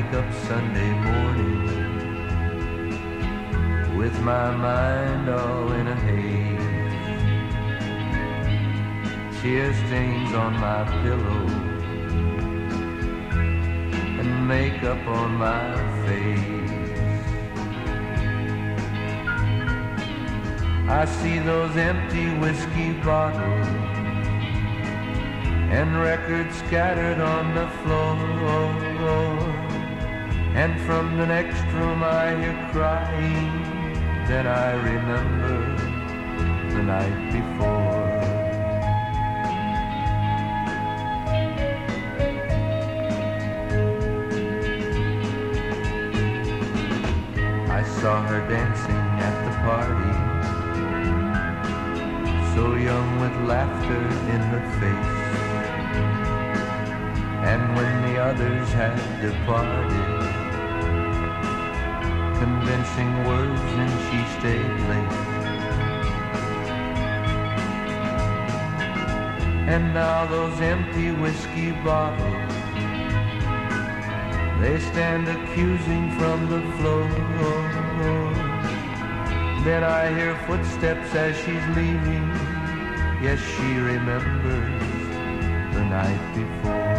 wake up Sunday morning with my mind all in a haze. Tear stains on my pillow and makeup on my face. I see those empty whiskey bottles and records scattered on the floor. And from the next room I hear crying. Then I remember the night before. I saw her dancing at the party, so young with laughter in her face. And when the others had departed, convincing words and she stayed late. And now those empty whiskey bottles, they stand accusing from the floor. Then I hear footsteps as she's leaving. Yes, she remembers the night before.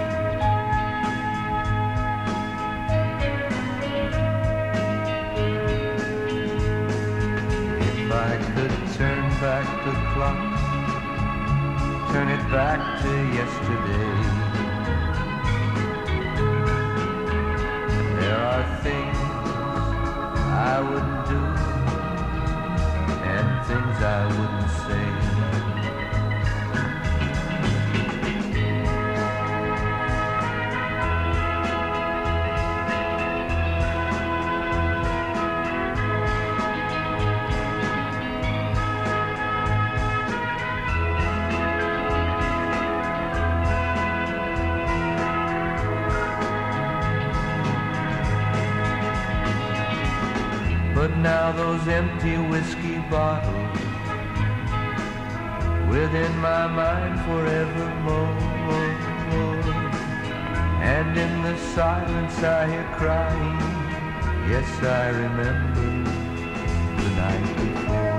If I could turn back the clock, turn it back to yesterday, there are things I wouldn't do and things I wouldn't say. But now those empty whiskey bottles within my mind forevermore. And in the silence I hear crying. Yes, I remember the night before.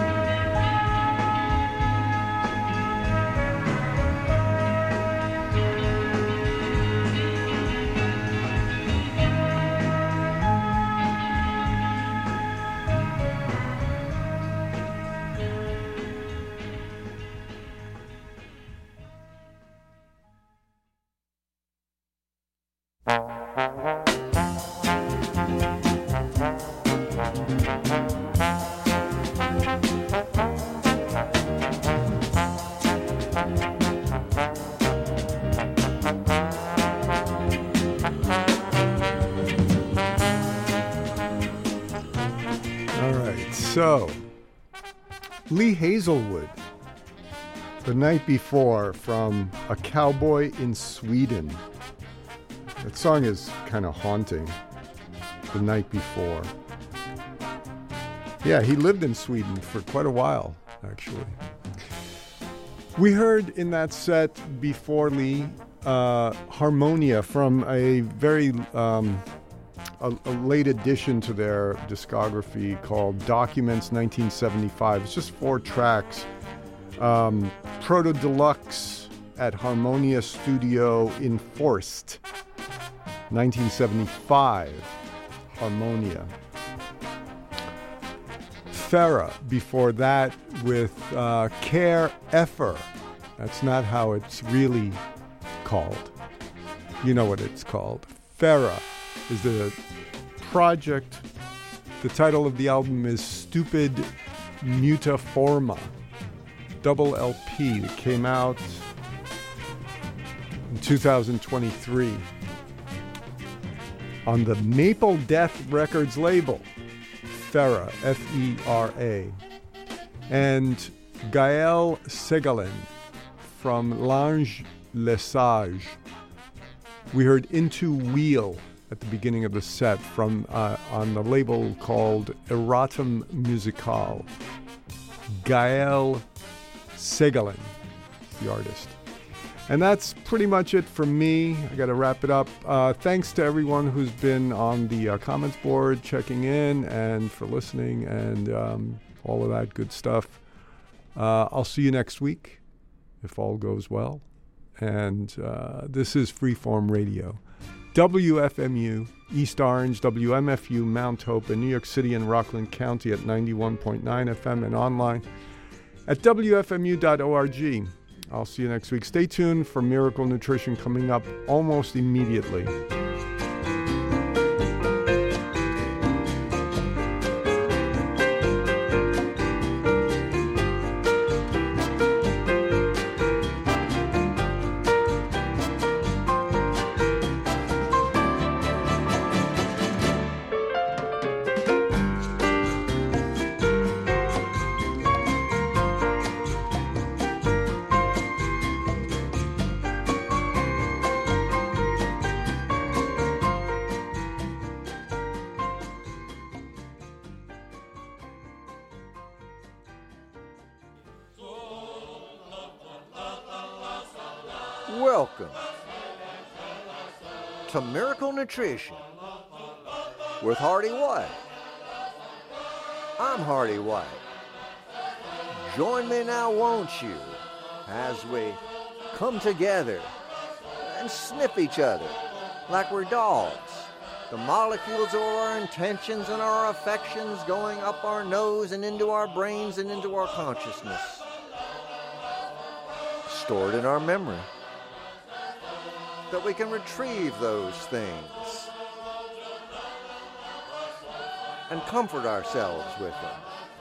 So, Lee Hazelwood, The Night Before, from A Cowboy in Sweden. That song is kind of haunting. The Night Before. Yeah, he lived in Sweden for quite a while, actually. We heard in that set before Lee, Harmonia from a very a late addition to their discography called Documents 1975. It's just 4 tracks. Proto Deluxe at Harmonia Studio in Forst, 1975. Harmonia. Farah before that with Care Effer. That's not how it's really called. You know what it's called. Farah is the project. The title of the album is Stupid Mutaforma, double LP. It came out in 2023 on the Maple Death Records label. Fera, F-E-R-A. And Gael Segalin from L'Ange Lesage. We heard Into Wheel at the beginning of the set from on the label called Erratum Musical. Gael Segalin, the artist. And that's pretty much it from me. I got to wrap it up. Thanks to everyone who's been on the comments board, checking in, and for listening, and all of that good stuff. I'll see you next week, if all goes well. And this is Freeform Radio. WFMU, East Orange, WMFU, Mount Hope, in New York City and Rockland County at 91.9 FM and online at WFMU.org. I'll see you next week. Stay tuned for Miracle Nutrition coming up almost immediately. Welcome to Miracle Nutrition with Hardy White. I'm Hardy White. Join me now, won't you, as we come together and sniff each other like we're dogs. The molecules of our intentions and our affections going up our nose and into our brains and into our consciousness. Stored in our memory. That we can retrieve those things and comfort ourselves with them.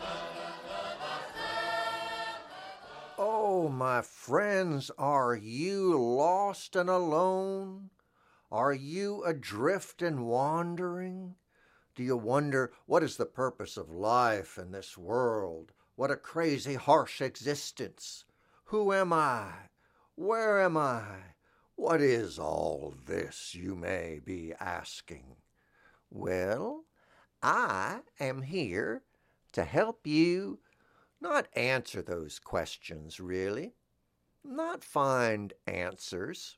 Oh, my friends, are you lost and alone? Are you adrift and wandering? Do you wonder, what is the purpose of life in this world? What a crazy, harsh existence. Who am I? Where am I? What is all this, you may be asking? Well, I am here to help you not answer those questions, really, not find answers.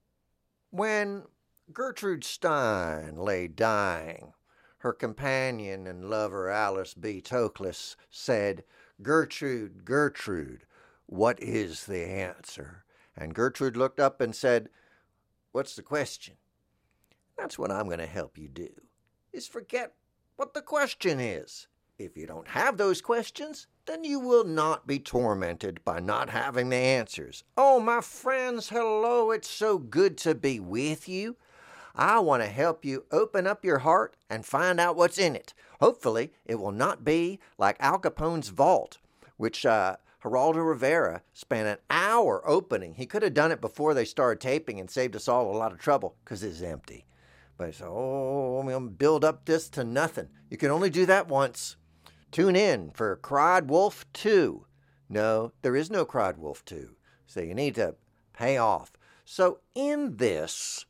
When Gertrude Stein lay dying, her companion and lover Alice B. Toklas said, "Gertrude, Gertrude, what is the answer?" And Gertrude looked up and said, "What's the question?" That's what I'm going to help you do, is forget what the question is. If you don't have those questions, then you will not be tormented by not having the answers. Oh, my friends, hello, it's so good to be with you. I want to help you open up your heart and find out what's in it. Hopefully, it will not be like Al Capone's vault, which Geraldo Rivera spent an hour opening. He could have done it before they started taping and saved us all a lot of trouble because it's empty. But he said, oh, I'm going to build up this to nothing. You can only do that once. Tune in for Cried Wolf 2. No, there is no Cried Wolf 2. So you need to pay off. So in this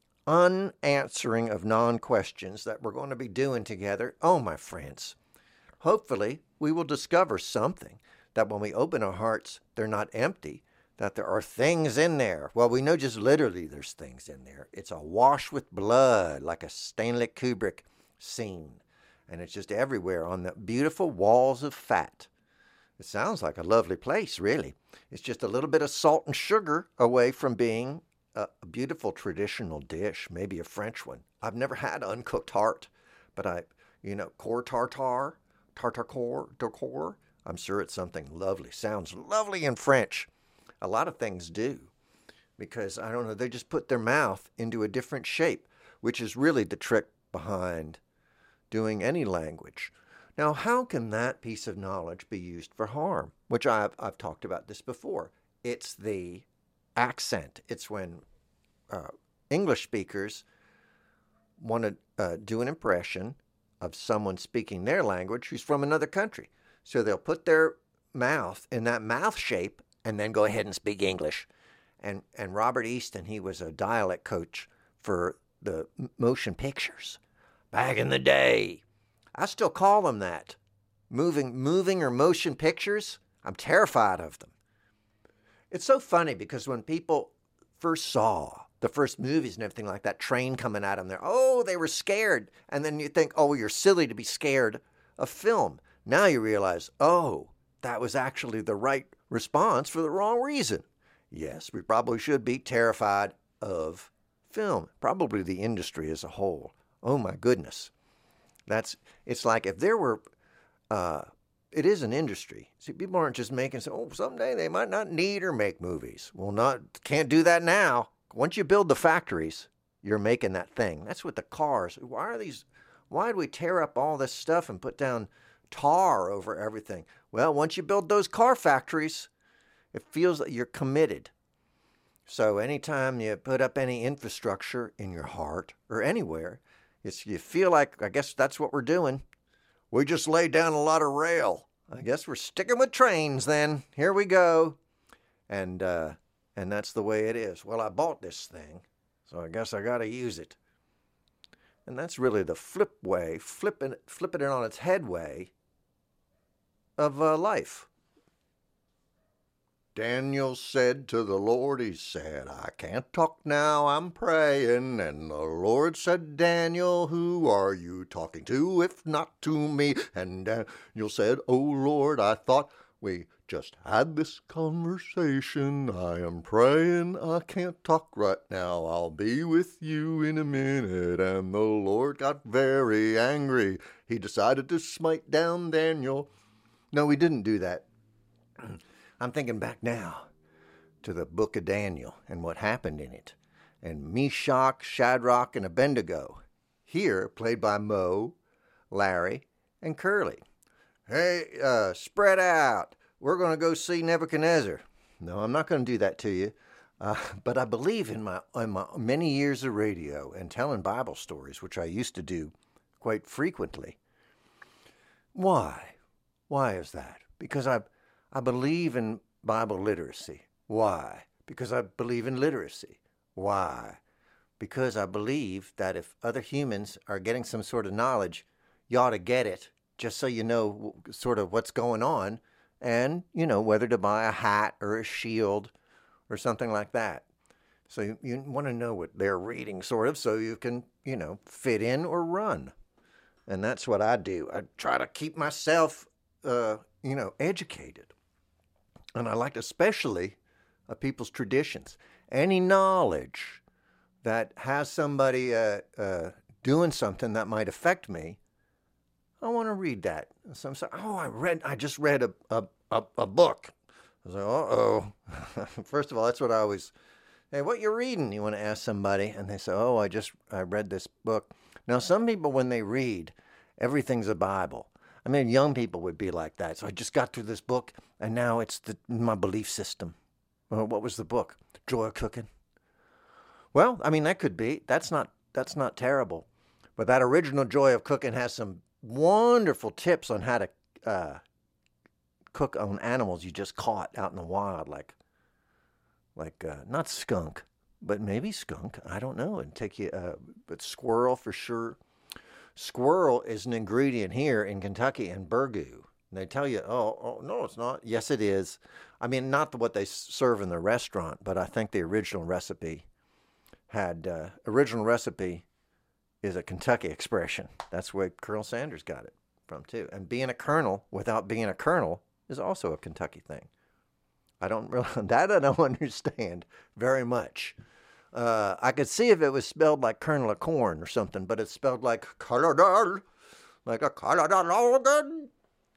unanswering of non-questions that we're going to be doing together, oh, my friends, hopefully we will discover something. That when we open our hearts, they're not empty, that there are things in there. Well, we know just literally there's things in there. It's awash with blood, like a Stanley Kubrick scene. And it's just everywhere on the beautiful walls of fat. It sounds like a lovely place, really. It's just a little bit of salt and sugar away from being a beautiful traditional dish, maybe a French one. I've never had uncooked heart, but core tartare, tartare, I'm sure it's something lovely. Sounds lovely in French. A lot of things do. Because, I don't know, they just put their mouth into a different shape, which is really the trick behind doing any language. Now, how can that piece of knowledge be used for harm? Which I've talked about this before. It's the accent. It's when English speakers want to do an impression of someone speaking their language who's from another country. So they'll put their mouth in that mouth shape and then go ahead and speak English. And Robert Easton, he was a dialect coach for the motion pictures back in the day. I still call them that. Moving or motion pictures. I'm terrified of them. It's so funny because when people first saw, the first movies and everything like that, train coming at them there. Oh, they were scared. And then you think, oh, you're silly to be scared of film. Now you realize, oh, that was actually the right response for the wrong reason. Yes, we probably should be terrified of film, probably the industry as a whole. Oh my goodness. It's like if there were, it is an industry. See, people aren't just making, oh, someday they might not need or make movies. Well, can't do that now. Once you build the factories, you're making that thing. That's what the cars, why do we tear up all this stuff and put down tar over everything? Well, once you build those car factories, it feels like you're committed. So anytime you put up any infrastructure in your heart or anywhere, you feel like, I guess that's what we're doing. We just laid down a lot of rail. I guess we're sticking with trains then. Here we go. And that's the way it is. Well, I bought this thing, so I guess I got to use it. And that's really the flipping it on its head way of life. Daniel said to the Lord, he said, I can't talk now, I'm praying. And the Lord said, Daniel, who are you talking to, if not to me? And Daniel said, oh Lord, I thought we just had this conversation. I am praying, I can't talk right now. I'll be with you in a minute. And the Lord got very angry. He decided to smite down Daniel. No, he didn't do that. I'm thinking back now to the book of Daniel and what happened in it. And Meshach, Shadrach, and Abednego, here played by Mo, Larry, and Curly. Hey, spread out. We're going to go see Nebuchadnezzar. No, I'm not going to do that to you. But I believe in my many years of radio and telling Bible stories, which I used to do quite frequently. Why? Why is that? Because I believe in Bible literacy. Why? Because I believe in literacy. Why? Because I believe that if other humans are getting some sort of knowledge, you ought to get it just so you know sort of what's going on and, you know, whether to buy a hat or a shield or something like that. So you want to know what they're reading sort of so you can, you know, fit in or run. And that's what I do. I try to keep myself, educated. And I like especially people's traditions. Any knowledge that has somebody doing something that might affect me, I want to read that. So I'm saying, I just read a book. I was like, uh-oh. First of all, that's what I always, hey, what you reading? You want to ask somebody, and they say, I read this book. Now, some people, when they read, everything's a Bible. I mean, young people would be like that. So I just got through this book, and now it's my belief system. Well, what was the book? Joy of Cooking. Well, I mean, that could be. That's not terrible. But that original Joy of Cooking has some wonderful tips on how to cook on animals you just caught out in the wild, like not skunk, but maybe skunk. I don't know. And take you, but squirrel for sure. Squirrel is an ingredient here in Kentucky and burgoo. And they tell you, oh, no, it's not. Yes, it is. I mean, not what they serve in the restaurant, but I think the original recipe is a Kentucky expression. That's where Colonel Sanders got it from, too. And being a colonel without being a colonel is also a Kentucky thing. I don't understand very much. I could see if it was spelled like kernel of corn or something, but it's spelled like Colonel, like a Colonel Logan.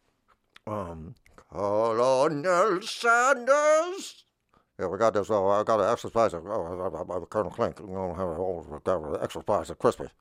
Colonel Sanders. Yeah, we got this. I got an extra spice of Colonel Klink. We're going to have an extra spice of crispy.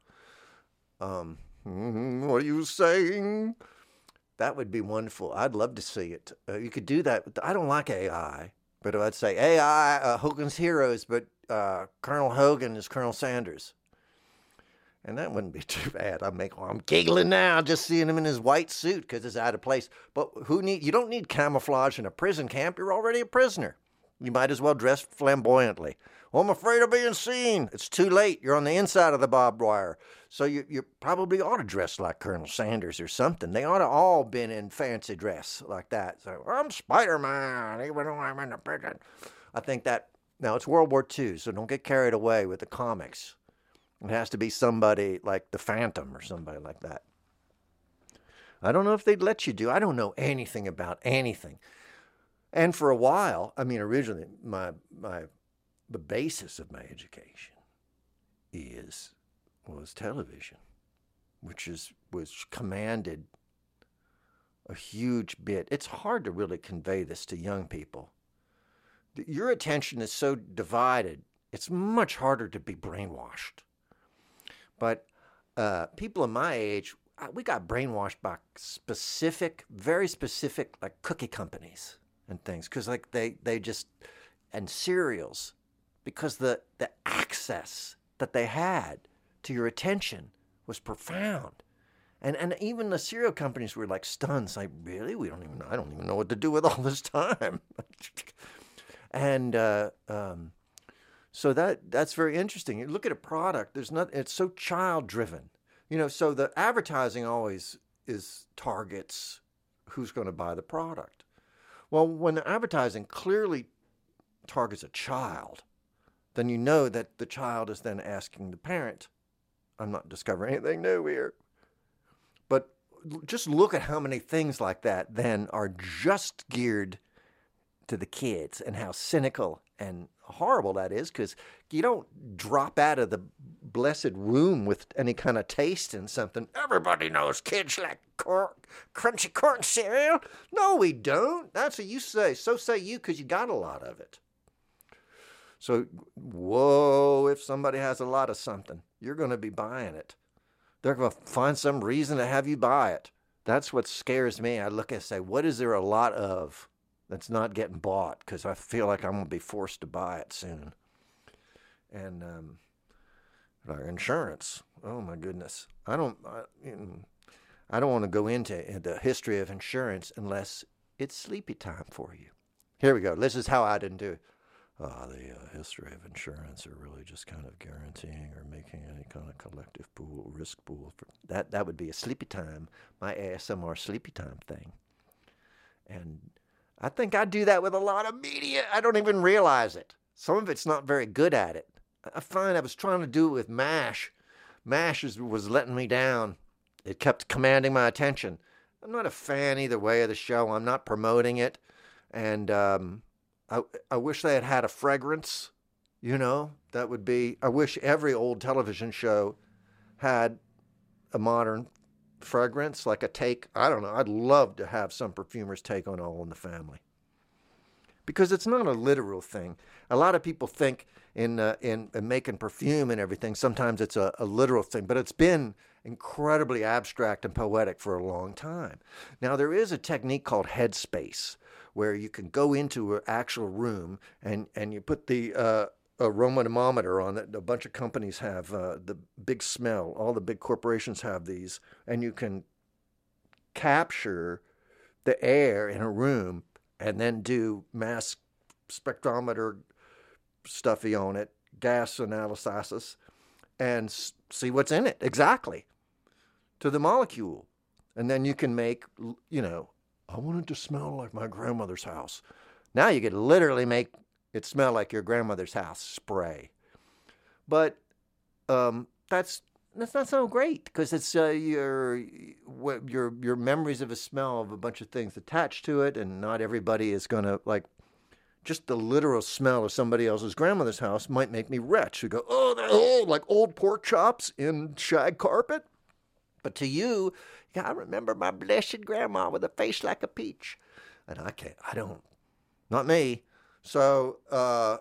What are you saying? That would be wonderful. I'd love to see it. You could do that. I don't like AI, but I'd say AI, Hogan's Heroes, but Colonel Hogan is Colonel Sanders. And that wouldn't be too bad. I'm giggling now just seeing him in his white suit because it's out of place. But you don't need camouflage in a prison camp. You're already a prisoner. You might as well dress flamboyantly. Well, I'm afraid of being seen. It's too late. You're on the inside of the barbed wire. So you probably ought to dress like Colonel Sanders or something. They ought to all been in fancy dress like that. So I'm Spider-Man, even though I'm in the prison. I think that Now, it's World War II, so don't get carried away with the comics. It has to be somebody like the Phantom or somebody like that. I don't know if they'd let you do. I don't know anything about anything. And for a while, I mean, originally, the basis of my education was television, which was commanded a huge bit. It's hard to really convey this to young people. Your attention is so divided, it's much harder to be brainwashed. But people of my age, we got brainwashed by very specific, like cookie companies and things, because like they just, and cereals, because the access that they had to your attention was profound. And even the cereal companies were like stunned, like, really? I don't even know what to do with all this time. And so that's very interesting. You look at a product, it's so child driven. So the advertising always targets who's going to buy the product. Well, when the advertising clearly targets a child, then you know that the child is then asking the parent, I'm not discovering anything new here. But just look at how many things like that then are just geared to the kids, and how cynical and horrible that is, because you don't drop out of the blessed womb with any kind of taste in something. Everybody knows kids like crunchy corn cereal. No, we don't. That's what you say. So say you, because you got a lot of it. So, whoa, if somebody has a lot of something, you're going to be buying it. They're going to find some reason to have you buy it. That's what scares me. I look and say, what is there a lot of that's not getting bought? Because I feel like I'm going to be forced to buy it soon. And our insurance, oh my goodness. I don't want to go into the history of insurance unless it's sleepy time for you. Here we go. This is how I didn't do it. The history of insurance are really just kind of guaranteeing or making any kind of collective pool, risk pool. That would be a sleepy time, my ASMR sleepy time thing. And I think I do that with a lot of media. I don't even realize it. Some of it's not very good at it. I find I was trying to do it with MASH. MASH was letting me down. It kept commanding my attention. I'm not a fan either way of the show. I'm not promoting it. And I wish they had a fragrance, that would be, I wish every old television show had a modern fragrance, like a take. I don't know. I'd love to have some perfumer's take on All in the Family. Because it's not a literal thing. A lot of people think in making perfume and everything, sometimes it's a literal thing, but it's been incredibly abstract and poetic for a long time. Now, there is a technique called headspace, where you can go into an actual room and you put the aromathermometer on it. A bunch of companies have the big smell. All the big corporations have these. And you can capture the air in a room and then do mass spectrometer stuffy on it, gas analysis, and see what's in it exactly to the molecule. And then you can make, I want it to smell like my grandmother's house. Now you could literally make it smell like your grandmother's house spray. But that's not so great, because it's your memories of a smell of a bunch of things attached to it, and not everybody is going to like. Just the literal smell of somebody else's grandmother's house might make me retch. You go, oh, they're old, like old pork chops in shag carpet. But to you, I remember my blessed grandma with a face like a peach. And not me. So a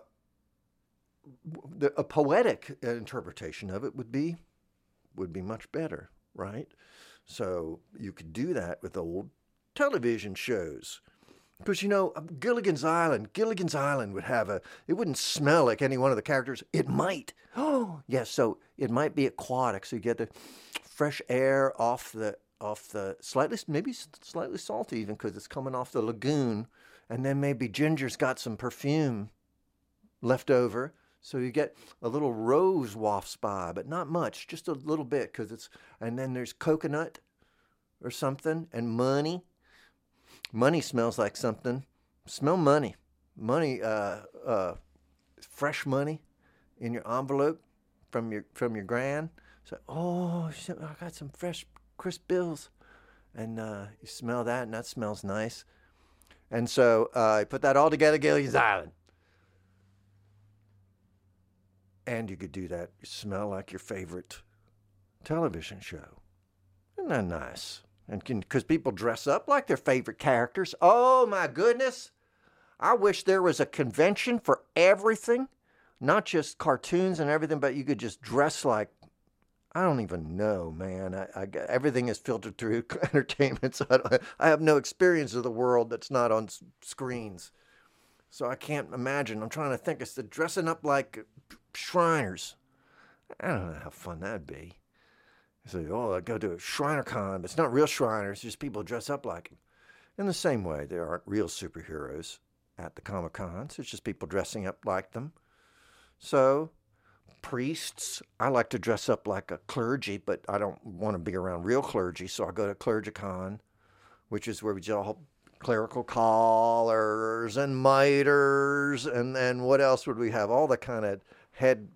poetic interpretation of it would be much better, right? So you could do that with old television shows. Because, Gilligan's Island would have it wouldn't smell like any one of the characters. It might. Oh, yes. So it might be aquatic. So you get the fresh air off the maybe slightly salty even, because it's coming off the lagoon. And then maybe Ginger's got some perfume left over. So you get a little rose wafts by, but not much, just a little bit, and then there's coconut or something, and money. Money smells like something. Smell money. Money fresh money in your envelope from your gran. So, oh, shit, I got some fresh crisp bills. And you smell that, and that smells nice. And so you put that all together, Gilligan's Island. And you could do that. You smell like your favorite television show. Isn't that nice? And because people dress up like their favorite characters. Oh, my goodness. I wish there was a convention for everything. Not just cartoons and everything, but you could just dress like, I don't even know, man. Everything is filtered through entertainment, so I have no experience of the world that's not on screens. So I can't imagine. I'm trying to think. It's the dressing up like Shriners. I don't know how fun that'd be. So, oh, I go to a Shriner Con, but it's not real Shriners. Just people dress up like them. In the same way, there aren't real superheroes at the Comic Cons. It's just people dressing up like them. So, priests, I like to dress up like a clergy, but I don't want to be around real clergy, so I go to ClergyCon, which is where we do all clerical collars and miters, and what else would we have? All the kind of head,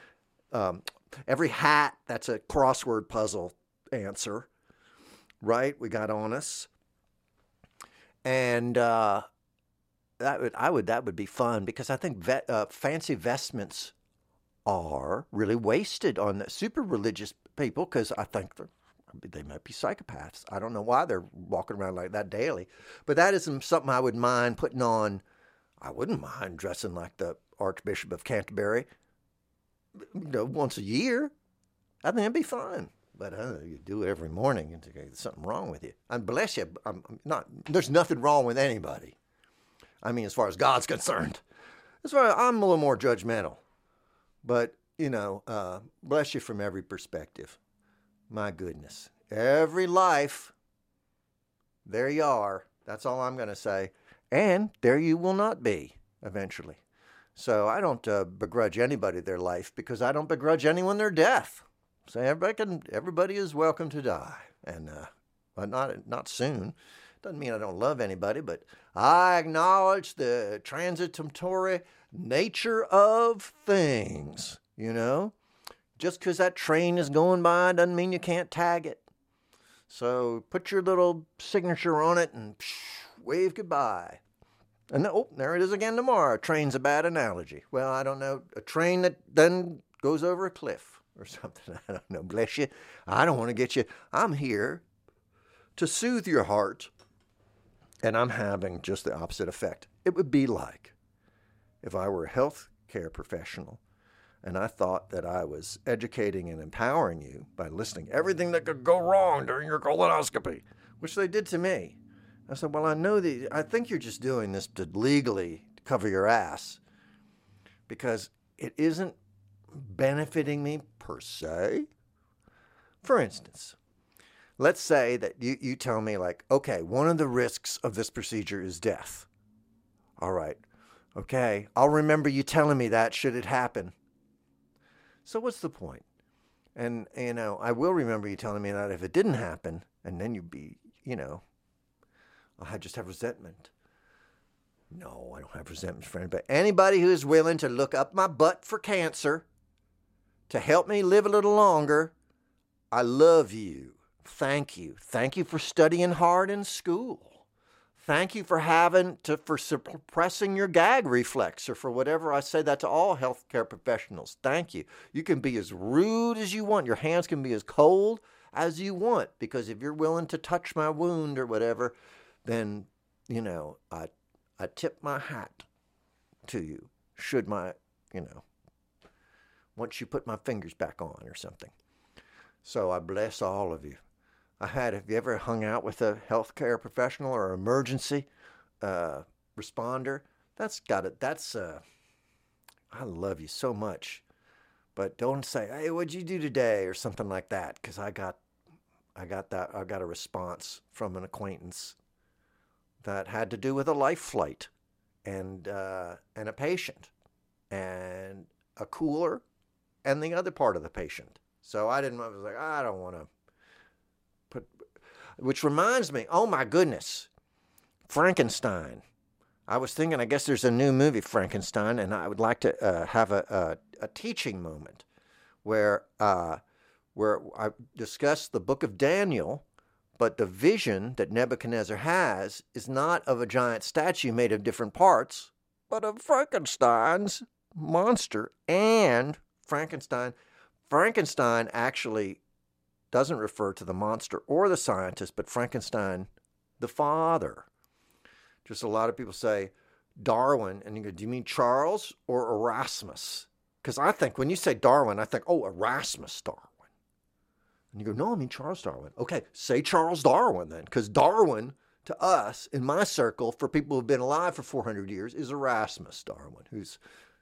every hat that's a crossword puzzle answer, right? We got on us, and that would be fun, because I think fancy vestments are really wasted on the super religious people, because I think they might be psychopaths. I don't know why they're walking around like that daily. But that isn't something I would mind putting on. I wouldn't mind dressing like the Archbishop of Canterbury, once a year. I think it'd be fun. But you do it every morning, and there's something wrong with you. And bless you, there's nothing wrong with anybody. I mean, as far as God's concerned. I'm a little more judgmental. But, bless you from every perspective. My goodness. Every life, there you are. That's all I'm going to say. And there you will not be eventually. So I don't begrudge anybody their life, because I don't begrudge anyone their death. So everybody is welcome to die. And but not soon. Doesn't mean I don't love anybody, but I acknowledge the transitory nature of things, Just because that train is going by doesn't mean you can't tag it. So put your little signature on it and wave goodbye. And there it is again tomorrow. A train's a bad analogy. Well, I don't know. A train that then goes over a cliff or something. I don't know. Bless you. I don't want to get you. I'm here to soothe your heart. And I'm having just the opposite effect. It would be like if I were a health care professional and I thought that I was educating and empowering you by listing everything that could go wrong during your colonoscopy, which they did to me. I said, well, I think you're just doing this to legally cover your ass, because it isn't benefiting me per se. For instance, let's say that you tell me, like, okay, one of the risks of this procedure is death. All right. Okay, I'll remember you telling me that should it happen. So what's the point? And, I will remember you telling me that if it didn't happen, and then you'd be, I just have resentment. No, I don't have resentment for anybody. Anybody who is willing to look up my butt for cancer to help me live a little longer, I love you. Thank you. Thank you for studying hard in school. Thank you for suppressing your gag reflex, or for whatever. I say that to all healthcare professionals. Thank you. You can be as rude as you want. Your hands can be as cold as you want, because if you're willing to touch my wound or whatever, then, I tip my hat to you. Should once you put my fingers back on or something. So I bless all of you. Have you ever hung out with a healthcare professional or emergency responder? I love you so much. But don't say, hey, what'd you do today? Or something like that. Because I got a response from an acquaintance that had to do with a life flight and a patient and a cooler and the other part of the patient. So I was like, I don't want to which reminds me, oh my goodness, Frankenstein. I was thinking, I guess there's a new movie, Frankenstein, and I would like to have a teaching moment where I discuss the book of Daniel, but the vision that Nebuchadnezzar has is not of a giant statue made of different parts, but of Frankenstein's monster. And Frankenstein actually doesn't refer to the monster or the scientist, but Frankenstein, the father. Just a lot of people say Darwin, and you go, do you mean Charles or Erasmus? Because I think when you say Darwin, I think, oh, Erasmus Darwin. And you go, no, I mean Charles Darwin. Okay, say Charles Darwin then, because Darwin, to us, in my circle, for people who've been alive for 400 years, is Erasmus Darwin, who's,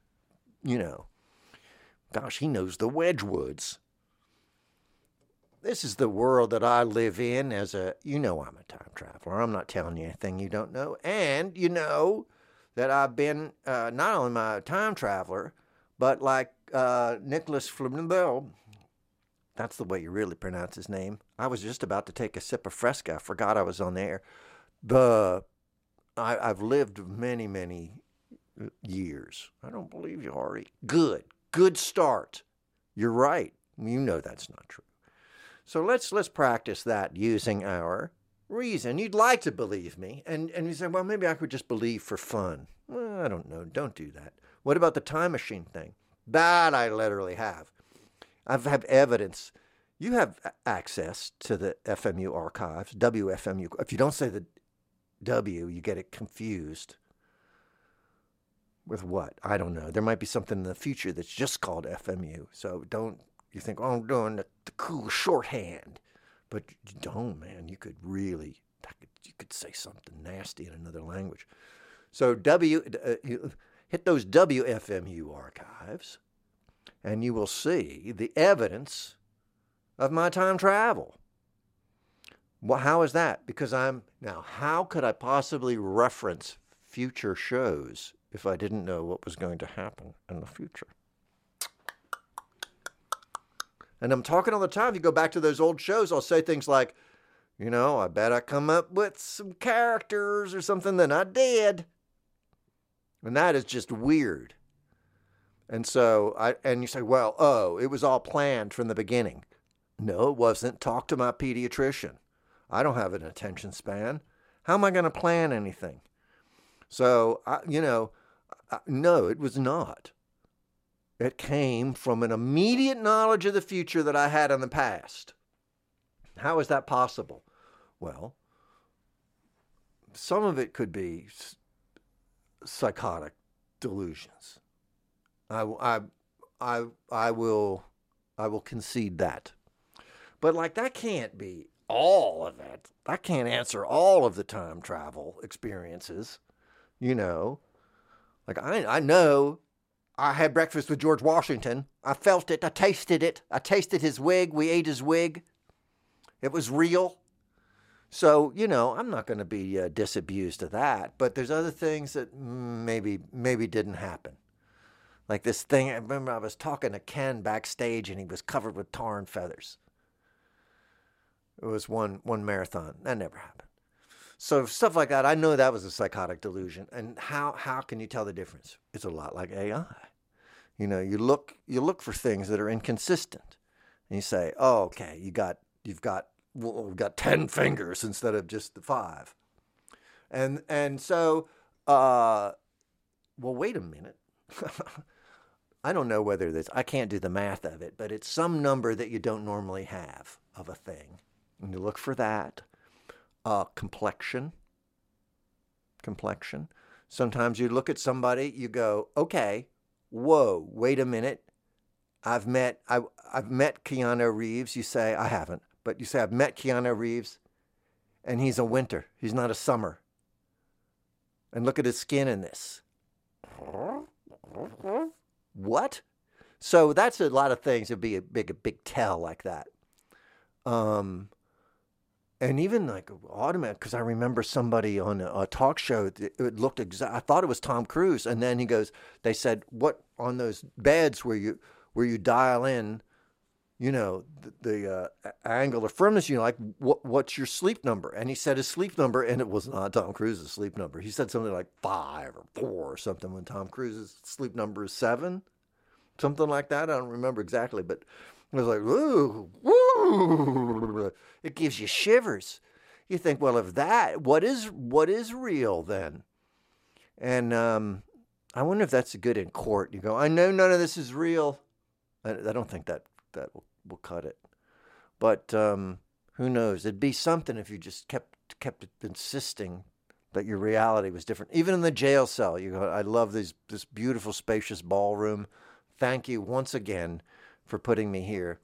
gosh, he knows the Wedgwoods. This is the world that I live in I'm a time traveler. I'm not telling you anything you don't know. And you know that I've been, not only am I a time traveler, but like Nicholas Flamel, that's the way you really pronounce his name. I was just about to take a sip of Fresca. I forgot I was on the air. I've lived many, many years. I don't believe you, Ari. Good start. You're right. You know that's not true. So let's practice that using our reason. You'd like to believe me, and you say, well, maybe I could just believe for fun. Well, I don't know. Don't do that. What about the time machine thing? That I literally have. I have evidence. You have access to the FMU archives, WFMU. If you don't say the W, you get it confused with what? I don't know. There might be something in the future that's just called FMU. So don't. You think, oh, I'm doing the cool shorthand. But you don't, man. You could say something nasty in another language. So hit those WFMU archives, and you will see the evidence of my time travel. Well, how is that? Because how could I possibly reference future shows if I didn't know what was going to happen in the future? And I'm talking all the time. If you go back to those old shows, I'll say things like, I bet I come up with some characters or something that I did. And that is just weird. And so, you say, well, it was all planned from the beginning. No, it wasn't. Talk to my pediatrician. I don't have an attention span. How am I going to plan anything? So, no, it was not. It came from an immediate knowledge of the future that I had in the past. How is that possible? Well, some of it could be psychotic delusions. I will concede that. But that can't be all of it. That can't answer all of the time travel experiences. I know. I had breakfast with George Washington. I felt it. I tasted it. I tasted his wig. We ate his wig. It was real. So, I'm not going to be disabused of that. But there's other things that maybe didn't happen. Like this thing, I remember I was talking to Ken backstage and he was covered with tar and feathers. It was one marathon. That never happened. So stuff like that, I know that was a psychotic delusion. And how can you tell the difference? It's a lot like AI. You look for things that are inconsistent. And you say, oh, okay, we've got 10 fingers instead of just the 5. And so, wait a minute. I don't know whether I can't do the math of it, but it's some number that you don't normally have of a thing. And you look for that. Complexion. Sometimes you look at somebody, you go, okay, whoa, wait a minute. I've met Keanu Reeves. You say, I haven't, but you say, I've met Keanu Reeves, and he's a winter. He's not a summer. And look at his skin in this. What? So that's a lot of things. It'd be a big tell like that. And even automatic, because I remember somebody on a talk show, it looked I thought it was Tom Cruise. And then they said, what, on those beds where you dial in the angle of firmness, like what's your sleep number? And he said his sleep number, and it was not Tom Cruise's sleep number. He said something like 5 or 4 or something when Tom Cruise's sleep number is 7, something like that. I don't remember exactly, but it was like, ooh, woo. It gives you shivers. You think, well, if that, what is real then? And I wonder if that's good in court. You go, I know none of this is real. I don't think that will cut it. But who knows? It'd be something if you just kept insisting that your reality was different. Even in the jail cell, you go, I love this beautiful, spacious ballroom. Thank you once again for putting me here.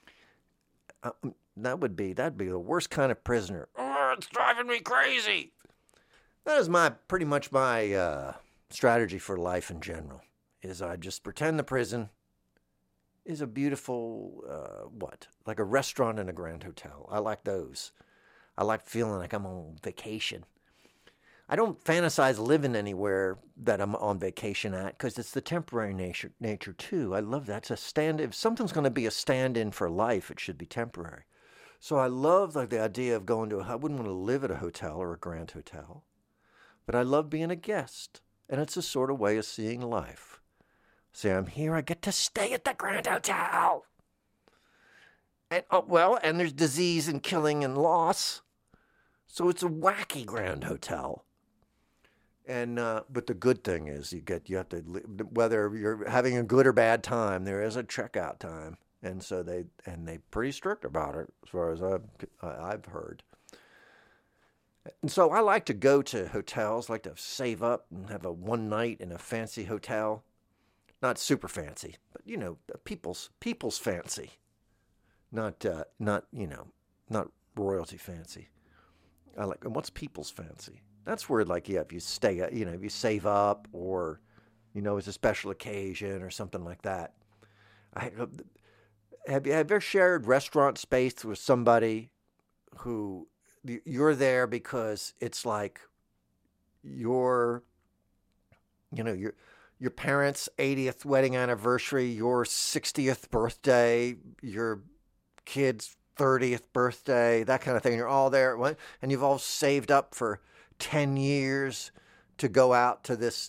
That'd be the worst kind of prisoner. Oh, it's driving me crazy. That is pretty much my strategy for life in general. Is I just pretend the prison is a beautiful, like a restaurant in a grand hotel. I like those. I like feeling like I'm on vacation. I don't fantasize living anywhere that I'm on vacation at because it's the temporary nature too. I love that. If something's going to be a stand-in for life, it should be temporary. So I love the idea of going I wouldn't want to live at a hotel or a grand hotel, but I love being a guest. And it's a sort of way of seeing life. See, I'm here, I get to stay at the Grand Hotel. And and there's disease and killing and loss. So it's a wacky Grand Hotel. And but the good thing is you have to, whether you're having a good or bad time, there is a checkout time. And so they're pretty strict about it as far as I've heard. And so I like to go to hotels, like to save up and have a one night in a fancy hotel. Not super fancy, but people's fancy. Not royalty fancy. I like, and what's people's fancy? That's where if you stay, if you save up or, it's a special occasion or something like that. Have you ever shared restaurant space with somebody who you're there because it's like your parents' 80th wedding anniversary, your 60th birthday, your kid's 30th birthday, that kind of thing. You're all there, and you've all saved up for 10 years to go out to this,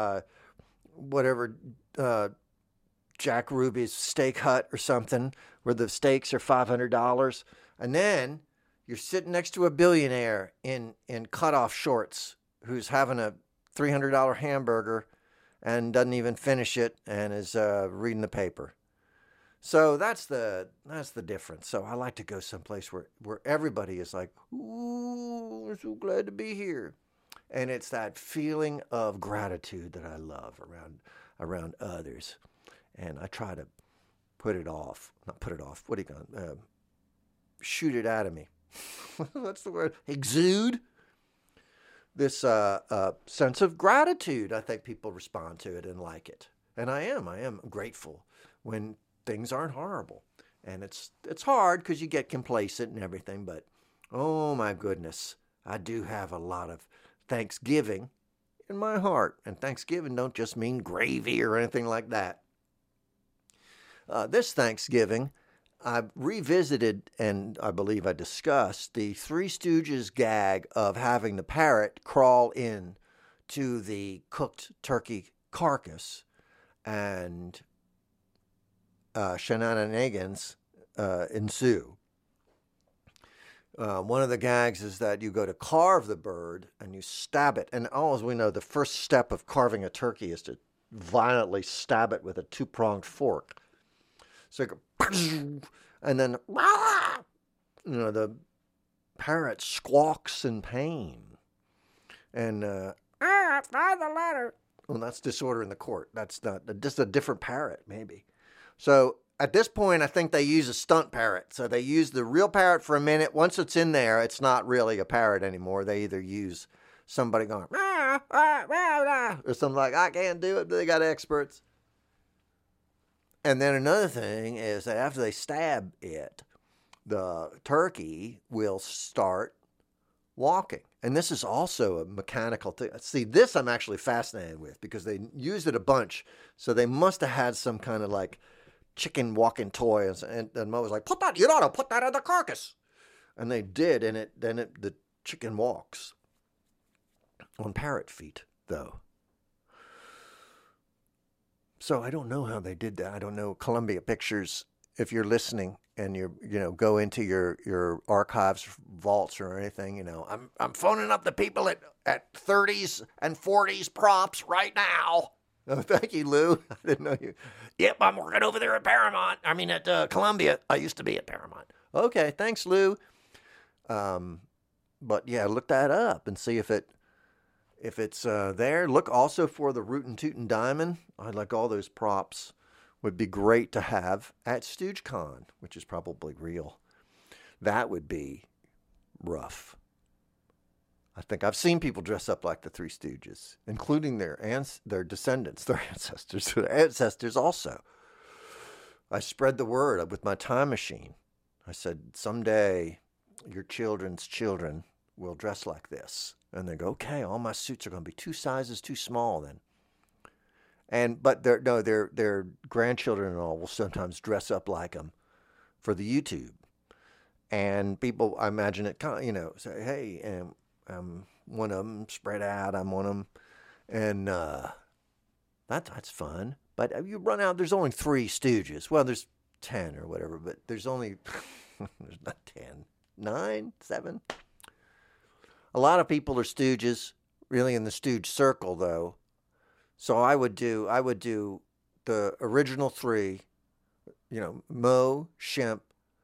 Jack Ruby's Steak Hut or something, where the steaks are $500. And then you're sitting next to a billionaire in cutoff shorts who's having a $300 hamburger and doesn't even finish it and is reading the paper. So that's the difference. So I like to go someplace where everybody is like, ooh, we're so glad to be here. And it's that feeling of gratitude that I love around others. And I try to shoot it out of me. What's the word? Exude this sense of gratitude. I think people respond to it and like it. And I am grateful when things aren't horrible. And it's hard because you get complacent and everything, but oh my goodness, I do have a lot of Thanksgiving in my heart. And Thanksgiving don't just mean gravy or anything like that. This Thanksgiving, I revisited, and I believe I discussed, the Three Stooges gag of having the parrot crawl in to the cooked turkey carcass, and shenanigans ensue. One of the gags is that you go to carve the bird and you stab it. And as we know, the first step of carving a turkey is to violently stab it with a 2-pronged fork. So you go, and then, the parrot squawks in pain. And, find the letter. Well, that's disorder in the court. That's not, just a different parrot, maybe. So at this point, I think they use a stunt parrot. So they use the real parrot for a minute. Once it's in there, it's not really a parrot anymore. They either use somebody going, or something like, I can't do it, but they got experts. And then another thing is that after they stab it, the turkey will start walking. And this is also a mechanical thing. See, this I'm actually fascinated with because they used it a bunch. So they must have had some kind of chicken walking toy, and Mo was like, you ought to put that in the carcass. And they did, and the chicken walks on parrot feet, though. So I don't know how they did that. I don't know. Columbia Pictures, if you're listening and go into your archives, vaults, or anything, I'm phoning up the people at 30s and 40s props right now. Oh, thank you, Lou. I didn't know you. Yep, I'm working over there at Paramount. I mean, at Columbia. I used to be at Paramount. Okay, thanks, Lou. But yeah, look that up and see if it's there. Look also for the Rootin' Tootin' Diamond. I'd like all those props. Would be great to have at StoogeCon, which is probably real. That would be rough. I think I've seen people dress up like the Three Stooges, including their descendants, their ancestors also. I spread the word with my time machine. I said, someday your children's children will dress like this. And they go, okay, all my suits are going to be 2 sizes too small then. But their grandchildren and all will sometimes dress up like them for the YouTube. And people, I imagine it, say, hey, I'm one of them, spread out, I'm one of them. And that's fun. But you run out, there's only 3 Stooges. Well, there's 10 or whatever, but there's only, there's not 10, 9, 7. A lot of people are Stooges, really in the Stooge circle, though. So I would do the original 3, Mo, Shemp,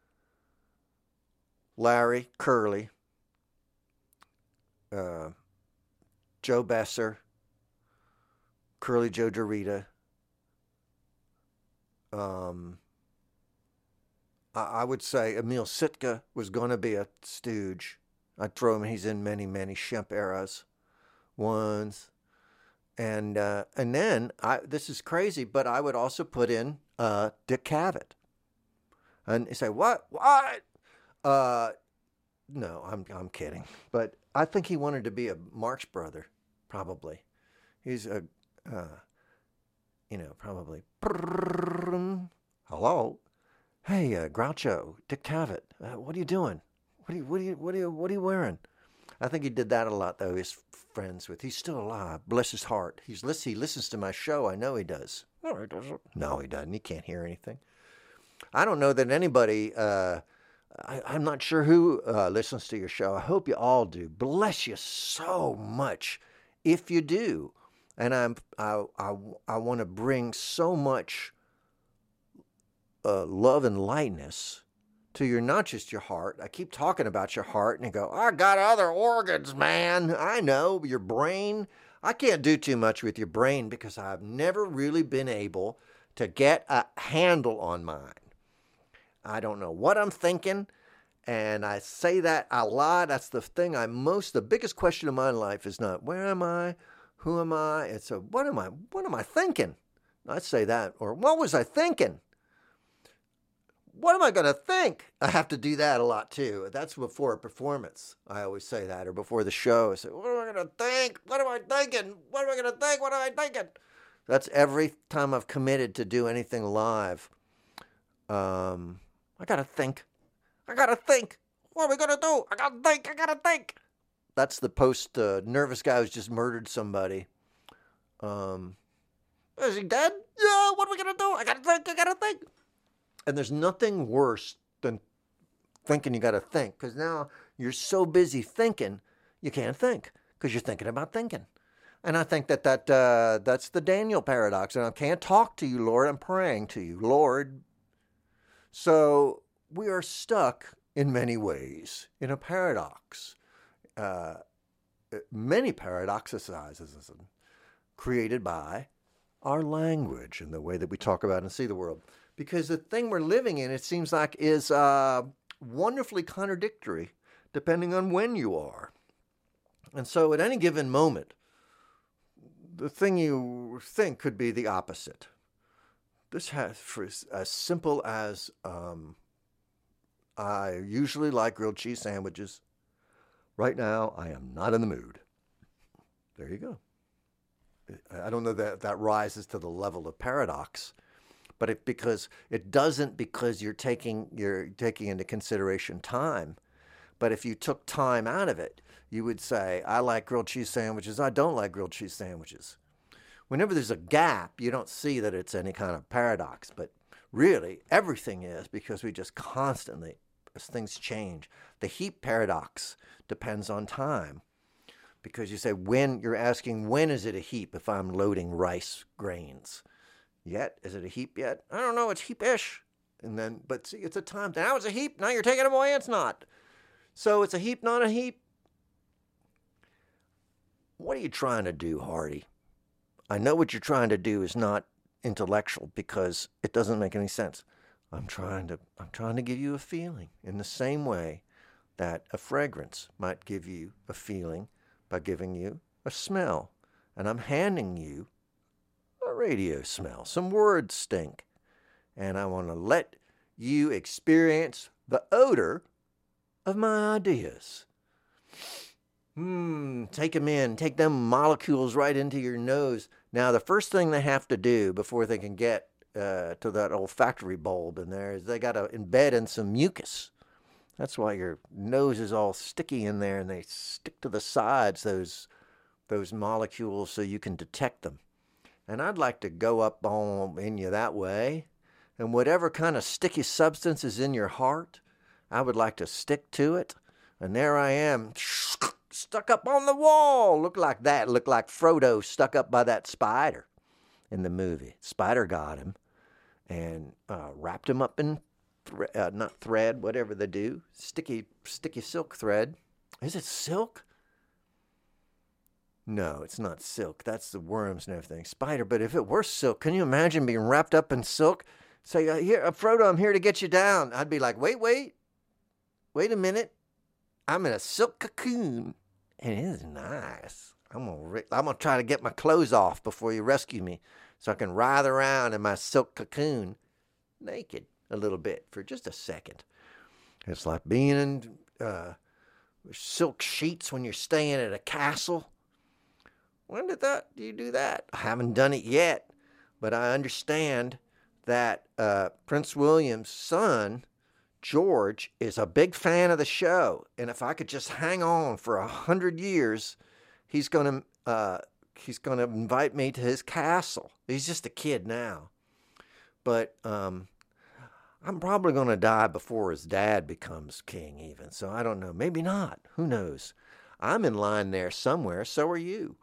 Larry, Curly, Joe Besser, Curly Joe Dorita. I would say Emil Sitka was going to be a Stooge. I'd throw him. He's in many, many Shemp eras. Ones. And then, this is crazy, but I would also put in Dick Cavett. And you say, what? No, I'm kidding. But I think he wanted to be a Marx brother, probably. He's probably. Hello? Hey, Groucho, Dick Cavett, what are you doing? What are you wearing? I think he did that a lot, though. He's friends with. He's still alive. Bless his heart. He listens to my show. I know he does. No, he doesn't. No, he doesn't. He can't hear anything. I don't know that anybody. I'm not sure who listens to your show. I hope you all do. Bless you so much if you do. And I want to bring so much love and lightness to your, not just your heart. I keep talking about your heart and you go, I got other organs, man. I know, your brain. I can't do too much with your brain because I've never really been able to get a handle on mine. I don't know what I'm thinking, and I say that a lot. That's the thing the biggest question of my life is not where am I, who am I? It's what am I thinking? I'd say that, or what was I thinking? What am I going to think? I have to do that a lot too. That's before a performance. I always say that, or before the show. I say, what am I going to think? What am I thinking? What am I going to think? What am I thinking? That's every time I've committed to do anything live. I got to think. What are we going to do? I got to think. That's the nervous guy who's just murdered somebody. Is he dead? Yeah, what are we going to do? I got to think. And there's nothing worse than thinking you got to think, because now you're so busy thinking, you can't think because you're thinking about thinking. And I think that's the Daniel paradox. And I can't talk to you, Lord. I'm praying to you, Lord. So we are stuck in many ways in a paradox. Many paradoxes created by our language and the way that we talk about and see the world. Because the thing we're living in, it seems like, is wonderfully contradictory depending on when you are. And so at any given moment, the thing you think could be the opposite. This has, for as simple as I usually like grilled cheese sandwiches. Right now, I am not in the mood. There you go. I don't know that rises to the level of paradox. But because you're taking into consideration time. But if you took time out of it, you would say, I like grilled cheese sandwiches, I don't like grilled cheese sandwiches. Whenever there's a gap, you don't see that it's any kind of paradox. But really, everything is, because we just constantly, as things change. The heap paradox depends on time. Because you say, you're asking, when is it a heap if I'm loading rice grains? Yet? Is it a heap yet? I don't know, it's heap-ish. But see, it's a time. Now it's a heap, now you're taking it away, it's not. So it's a heap, not a heap. What are you trying to do, Hardy? I know what you're trying to do is not intellectual, because it doesn't make any sense. I'm trying to give you a feeling in the same way that a fragrance might give you a feeling by giving you a smell. And I'm handing you a radio smell. Some words stink. And I want to let you experience the odor of my ideas. Take them in. Take them molecules right into your nose. Now, the first thing they have to do before they can get to that olfactory bulb in there is they got to embed in some mucus. That's why your nose is all sticky in there, and they stick to the sides, those molecules, so you can detect them. And I'd like to go up in you that way. And whatever kind of sticky substance is in your heart, I would like to stick to it. And there I am, stuck up on the wall. Look like that. Look like Frodo stuck up by that spider in the movie. Spider got him and wrapped him up in not thread, whatever they do. Sticky silk thread. Is it silk? No, it's not silk. That's the worms and everything. Spider, but if it were silk, can you imagine being wrapped up in silk? Say, here, Frodo, I'm here to get you down. I'd be like, wait a minute. I'm in a silk cocoon, and it is nice. I'm gonna try to get my clothes off before you rescue me, so I can writhe around in my silk cocoon, naked a little bit for just a second. It's like being in silk sheets when you're staying at a castle. When do you do that? I haven't done it yet, but I understand that Prince William's son, George, is a big fan of the show, and if I could just hang on for 100 years, he's gonna invite me to his castle. He's just a kid now, but I'm probably gonna die before his dad becomes king, even. So I don't know. Maybe not. Who knows? I'm in line there somewhere. So are you.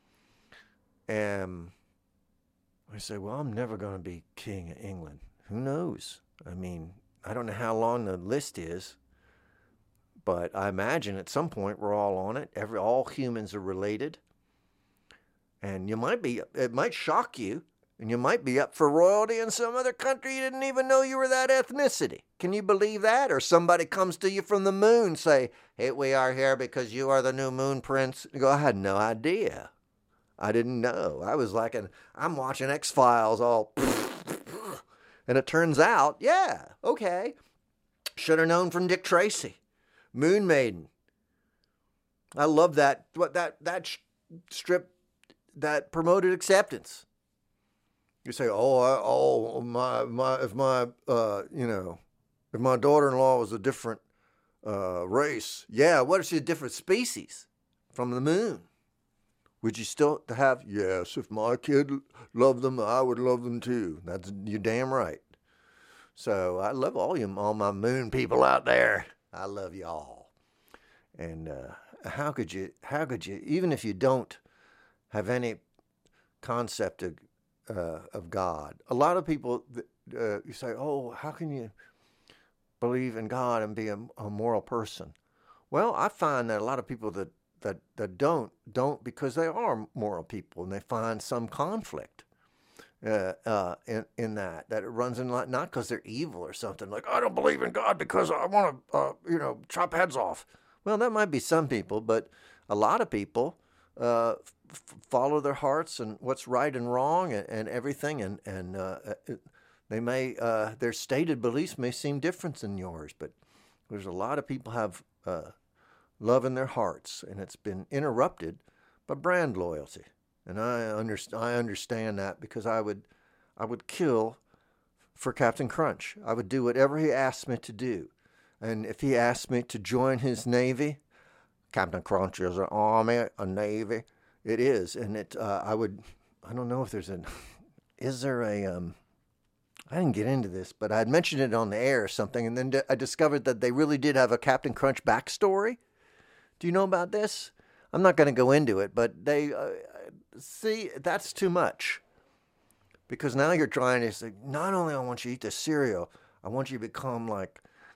And I say, well, I'm never gonna be king of England. Who knows? I mean, I don't know how long the list is, but I imagine at some point we're all on it. All humans are related. And it might shock you, and you might be up for royalty in some other country you didn't even know you were that ethnicity. Can you believe that? Or somebody comes to you from the moon, say, hey, we are here because you are the new moon prince. You go, I had no idea. I didn't know. I was like, I'm watching X-Files all... And it turns out, yeah, okay. Should have known from Dick Tracy. Moon Maiden. I love that strip that promoted acceptance. You say, if my daughter-in-law was a different race, yeah, what if she's a different species from the moon? Would you still have? Yes, if my kid loved them, I would love them too. You're damn right. So I love all my moon people out there. I love you all. And how could you, even if you don't have any concept of God, a lot of people, you say, oh, how can you believe in God and be a moral person? Well, I find that a lot of people that don't because they are moral people, and they find some conflict in that it runs in, not because they're evil or something, like, I don't believe in God because I want to chop heads off. Well, that might be some people, but a lot of people follow their hearts and what's right and wrong and everything, and they may their stated beliefs may seem different than yours, but there's a lot of people have love in their hearts, and it's been interrupted by brand loyalty. And I understand that, because I would kill for Captain Crunch. I would do whatever he asked me to do. And if he asked me to join his Navy, Captain Crunch is an Army, a Navy. It is. And I don't know if there's I didn't get into this, but I had mentioned it on the air or something, and then I discovered that they really did have a Captain Crunch backstory. Do you know about this? I'm not going to go into it, but they, see, that's too much. Because now you're trying to say, not only I want you to eat the cereal, I want you to become like,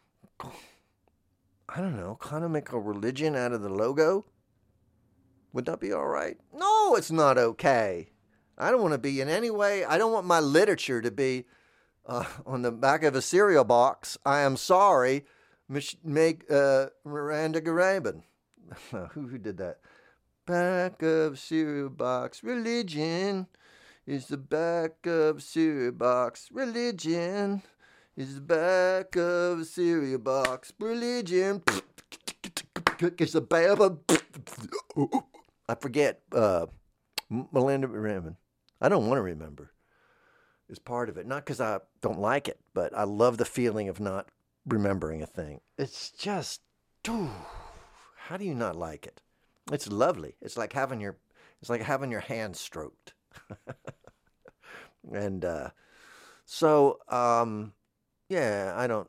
I don't know, kind of make a religion out of the logo. Would that be all right? No, it's not okay. I don't want to be in any way, I don't want my literature to be on the back of a cereal box. I am sorry, Miranda Garaban. Who did that? Back of cereal box, religion is the back of cereal box. Religion is the back of cereal box. Religion is the back of... I forget. Melinda Raymond. I don't want to remember. Is part of it. Not because I don't like it, but I love the feeling of not remembering a thing. It's just... how do you not like it? It's lovely. It's like having your hand stroked. And yeah, I don't.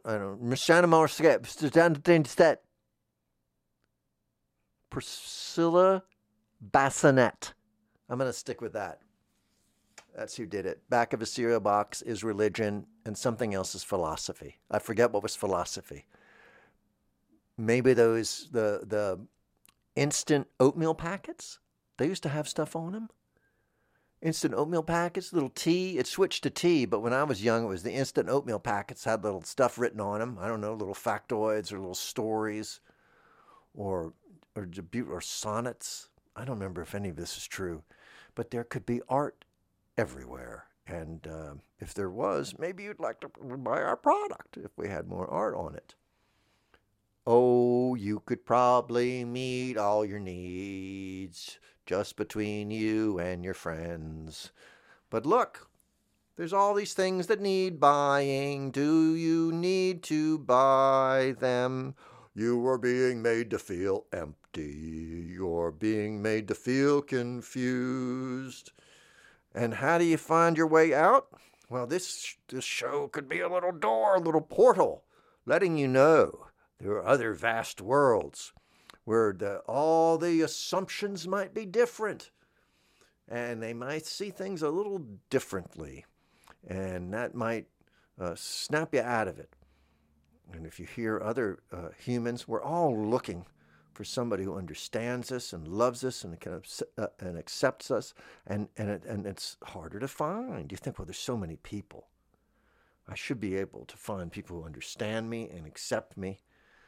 Priscilla Bassinet. I'm going to stick with that. That's who did it. Back of a cereal box is religion, and something else is philosophy. I forget what was philosophy. Maybe those the instant oatmeal packets. They used to have stuff on them. Instant oatmeal packets, little tea. It switched to tea, but when I was young, it was the instant oatmeal packets had little stuff written on them. I don't know, little factoids or little stories, or sonnets. I don't remember if any of this is true, but there could be art everywhere. And if there was, maybe you'd like to buy our product if we had more art on it. Oh, you could probably meet all your needs just between you and your friends. But look, there's all these things that need buying. Do you need to buy them? You are being made to feel empty. You're being made to feel confused. And how do you find your way out? Well, this show could be a little door, a little portal, letting you know there are other vast worlds where all the assumptions might be different. And they might see things a little differently. And that might snap you out of it. And if you hear other humans, we're all looking for somebody who understands us and loves us and and accepts us. And it's harder to find. You think, well, there's so many people. I should be able to find people who understand me and accept me.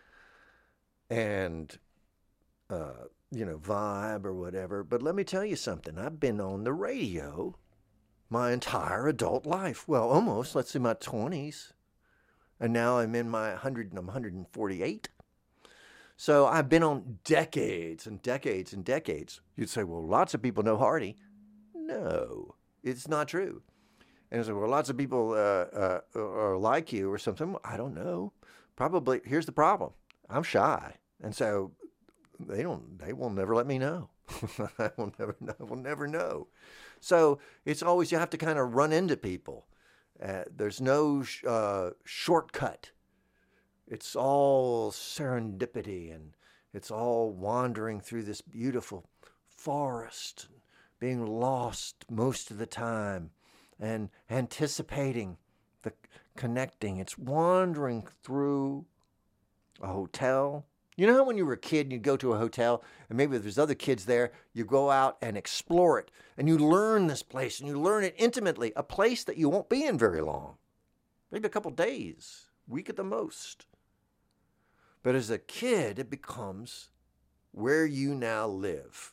And, vibe or whatever. But let me tell you something. I've been on the radio my entire adult life. Well, almost, let's say my 20s. And now I'm in my 148. So I've been on decades and decades and decades. You'd say, well, lots of people know Hardy. No, it's not true. And so, well, lots of people are like you or something. I don't know. Probably, here's the problem. I'm shy. And so they will never let me know. I will never know. So it's always, you have to kind of run into people. There's no shortcut. It's all serendipity, and it's all wandering through this beautiful forest, being lost most of the time, and anticipating the connecting. It's wandering through a hotel. You know how when you were a kid and you go to a hotel and maybe there's other kids there, you go out and explore it and you learn this place and you learn it intimately, a place that you won't be in very long. Maybe a couple days, week at the most. But as a kid, it becomes where you now live.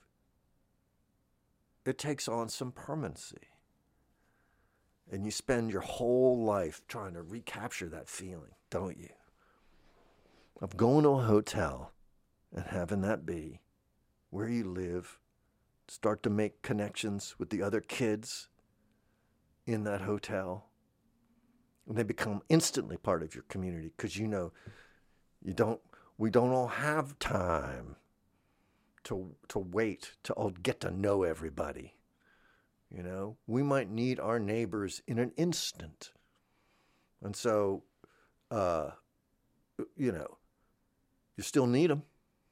It takes on some permanency. And you spend your whole life trying to recapture that feeling, don't you? Of going to a hotel and having that be where you live, start to make connections with the other kids in that hotel, And they become instantly part of your community because we don't all have time to wait to all get to know everybody. We might need our neighbors in an instant. And so, you still need them.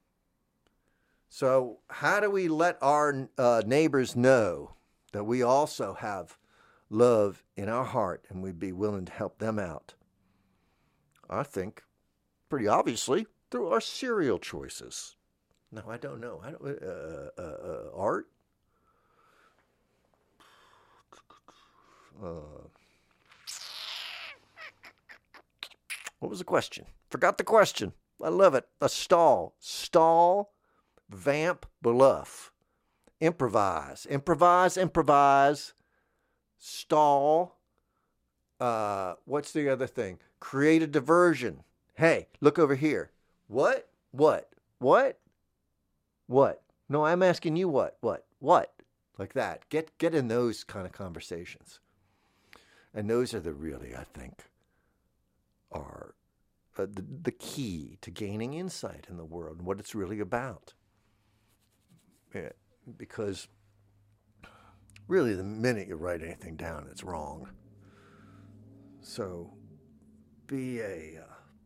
So how do we let our neighbors know that we also have love in our heart and we'd be willing to help them out? I think pretty obviously through our cereal choices. No, I don't know. Art? What was the question? Forgot the question. I love it. A stall. Stall, vamp, bluff. Improvise. Stall. What's the other thing? Create a diversion. Hey, look over here. What? No, I'm asking you what? Like that. Get in those kind of conversations. And those are I think, are the key to gaining insight in the world and what it's really about. Yeah, because really the minute you write anything down, it's wrong. So be a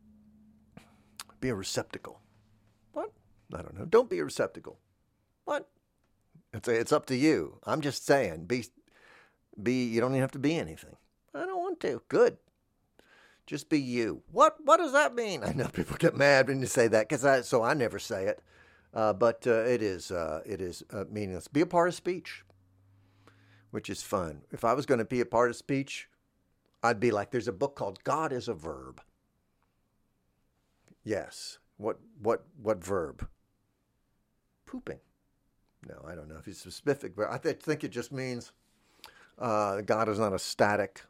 receptacle. What? I don't know. Don't be a receptacle. What? It's up to you. I'm just saying. Be. You don't even have to be anything. I don't want to. Good. Just be you. What does that mean? I know people get mad when you say that so I never say it. But it is meaningless. Be a part of speech, which is fun. If I was going to be a part of speech, I'd be like, there's a book called God is a Verb. Yes. What verb? Pooping. No, I don't know if it's specific, but I think it just means God is not a static.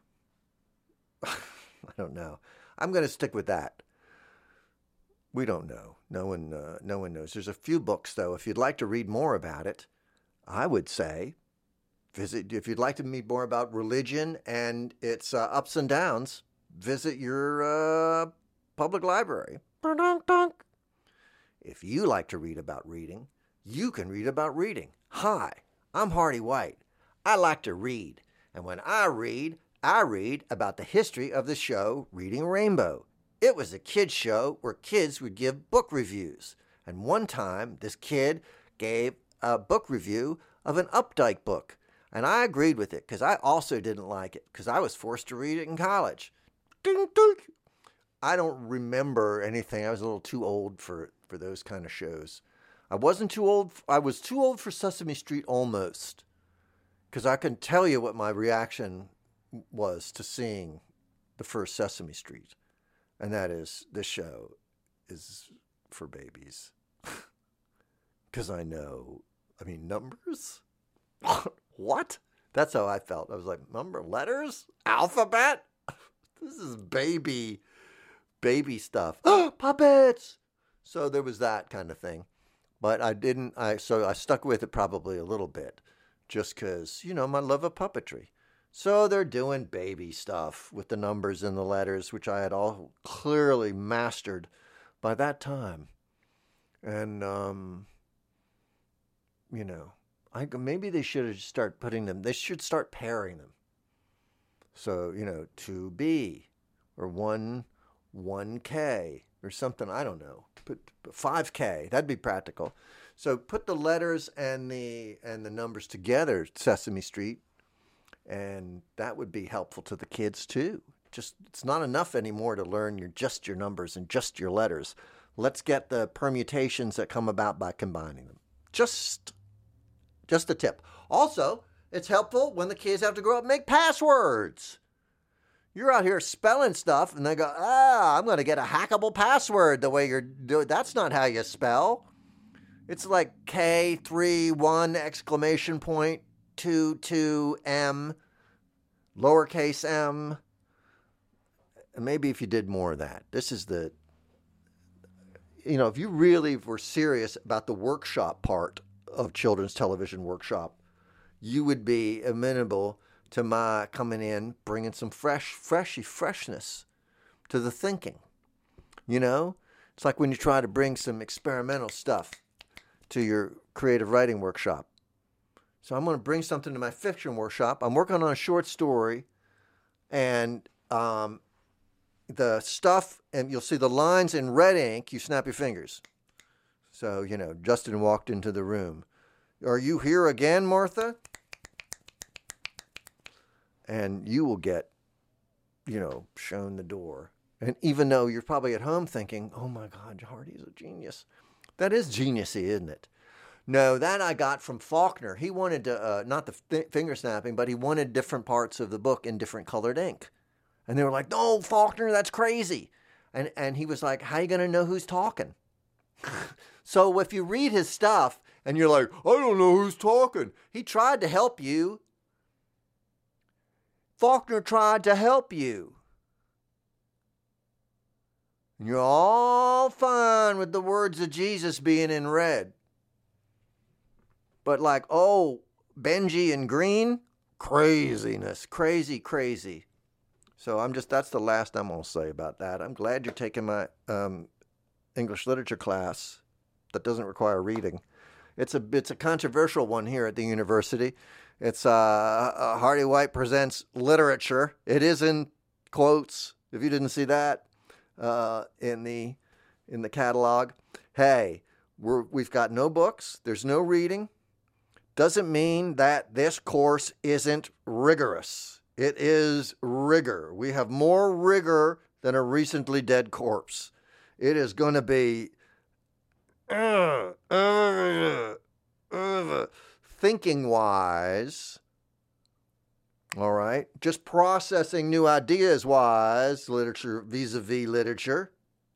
I don't know. I'm going to stick with that. We don't know. No one knows. There's a few books, though. If you'd like to read more about it, I would say visit. If you'd like to read more about religion and its ups and downs, visit your public library. If you like to read about reading, you can read about reading. Hi, I'm Hardy White. I like to read. And when I read about the history of the show Reading Rainbow. It was a kids show where kids would give book reviews. And one time, this kid gave a book review of an Updike book. And I agreed with it because I also didn't like it because I was forced to read it in college. Ding, ding. I don't remember anything. I was a little too old for those kind of shows. I wasn't too old. I was too old for Sesame Street almost because I can tell you what my reaction was to seeing the first Sesame Street. And that is, this show is for babies. Because numbers? What? That's how I felt. I was like, letters? Alphabet? This is baby stuff. Puppets! So there was that kind of thing. But I stuck with it probably a little bit. Just because, my love of puppetry. So they're doing baby stuff with the numbers and the letters, which I had all clearly mastered by that time. And, maybe they should start they should start pairing them. So, 2B or 1K or something, I don't know. Put 5K, that'd be practical. So put the letters and the numbers together, Sesame Street. And that would be helpful to the kids too. It's not enough anymore to learn your numbers and just your letters. Let's get the permutations that come about by combining them. Just a tip. Also, it's helpful when the kids have to grow up and make passwords. You're out here spelling stuff and they go, I'm going to get a hackable password the way you're doing. That's not how you spell. It's like K31 exclamation point. 2M, lowercase m. And maybe if you did more of that. This is if you really were serious about the workshop part of Children's Television Workshop, you would be amenable to my coming in, bringing some freshness to the thinking. You know, it's like when you try to bring some experimental stuff to your creative writing workshop. So I'm going to bring something to my fiction workshop. I'm working on a short story, and the stuff, and you'll see the lines in red ink, you snap your fingers. So, you know, Justin walked into the room. Are you here again, Martha? And you will get, you know, shown the door. And even though you're probably at home thinking, oh my God, Hardy's a genius. That is geniusy, isn't it? No, that I got from Faulkner. He wanted to, not the finger snapping, but he wanted different parts of the book in different colored ink. And they were like, no, Faulkner, that's crazy. And he was like, how are you going to know who's talking? So if you read his stuff and you're like, I don't know who's talking. He tried to help you. Faulkner tried to help you. And you're all fine with the words of Jesus being in red. But like, oh, Benji in green, craziness, crazy. So that's the last I'm going to say about that. I'm glad you're taking my English literature class that doesn't require reading. It's a controversial one here at the university. It's Hardy White Presents Literature. It is in quotes, if you didn't see that in the catalog. Hey, we've got no books. There's no reading. Doesn't mean that this course isn't rigorous. It is rigor. We have more rigor than a recently dead corpse. It is going to be thinking-wise, all right, just processing new ideas-wise, literature vis-a-vis literature,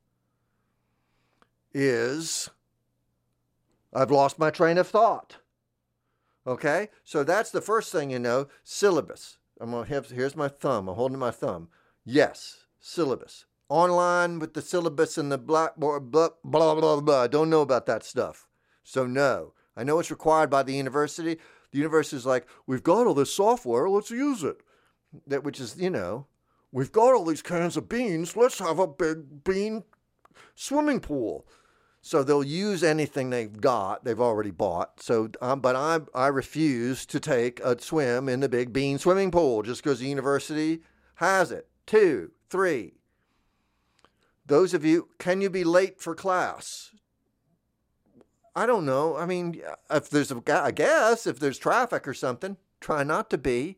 is I've lost my train of thought. Okay? So that's the first thing you know, syllabus. Here's my thumb. I'm holding my thumb. Yes, syllabus. Online with the syllabus and the blackboard, blah, blah, blah, blah. I don't know about that stuff. So no. I know it's required by the university. The university is like, we've got all this software, let's use it. Which is, you know, we've got all these cans of beans, let's have a big bean swimming pool. So they'll use anything they've already bought. So, but I refuse to take a swim in the big bean swimming pool just because the university has it. 2, 3. Those of you, can you be late for class? I don't know. I mean, if there's I guess if there's traffic or something, try not to be.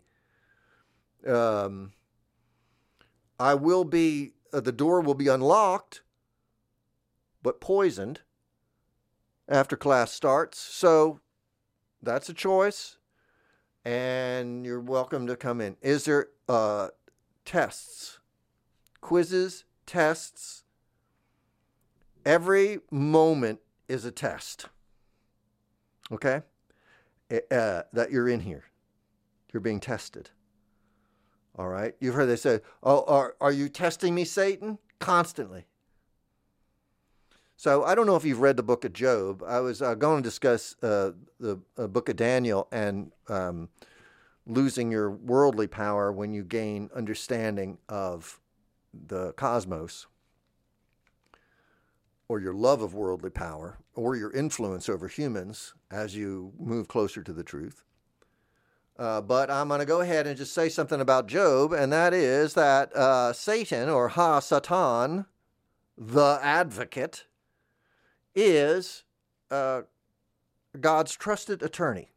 I will be. The door will be unlocked, but poisoned after class starts. So that's a choice, and you're welcome to come in. Is there tests, quizzes, tests? Every moment is a test. Okay? That you're in here. You're being tested. All right? You've heard they say, oh, are you testing me, Satan? Constantly. So I don't know if you've read the book of Job. I was going to discuss the book of Daniel and losing your worldly power when you gain understanding of the cosmos, or your love of worldly power, or your influence over humans as you move closer to the truth. But I'm going to go ahead and just say something about Job, and that is that Satan, or Ha-Satan, the advocate, is God's trusted attorney.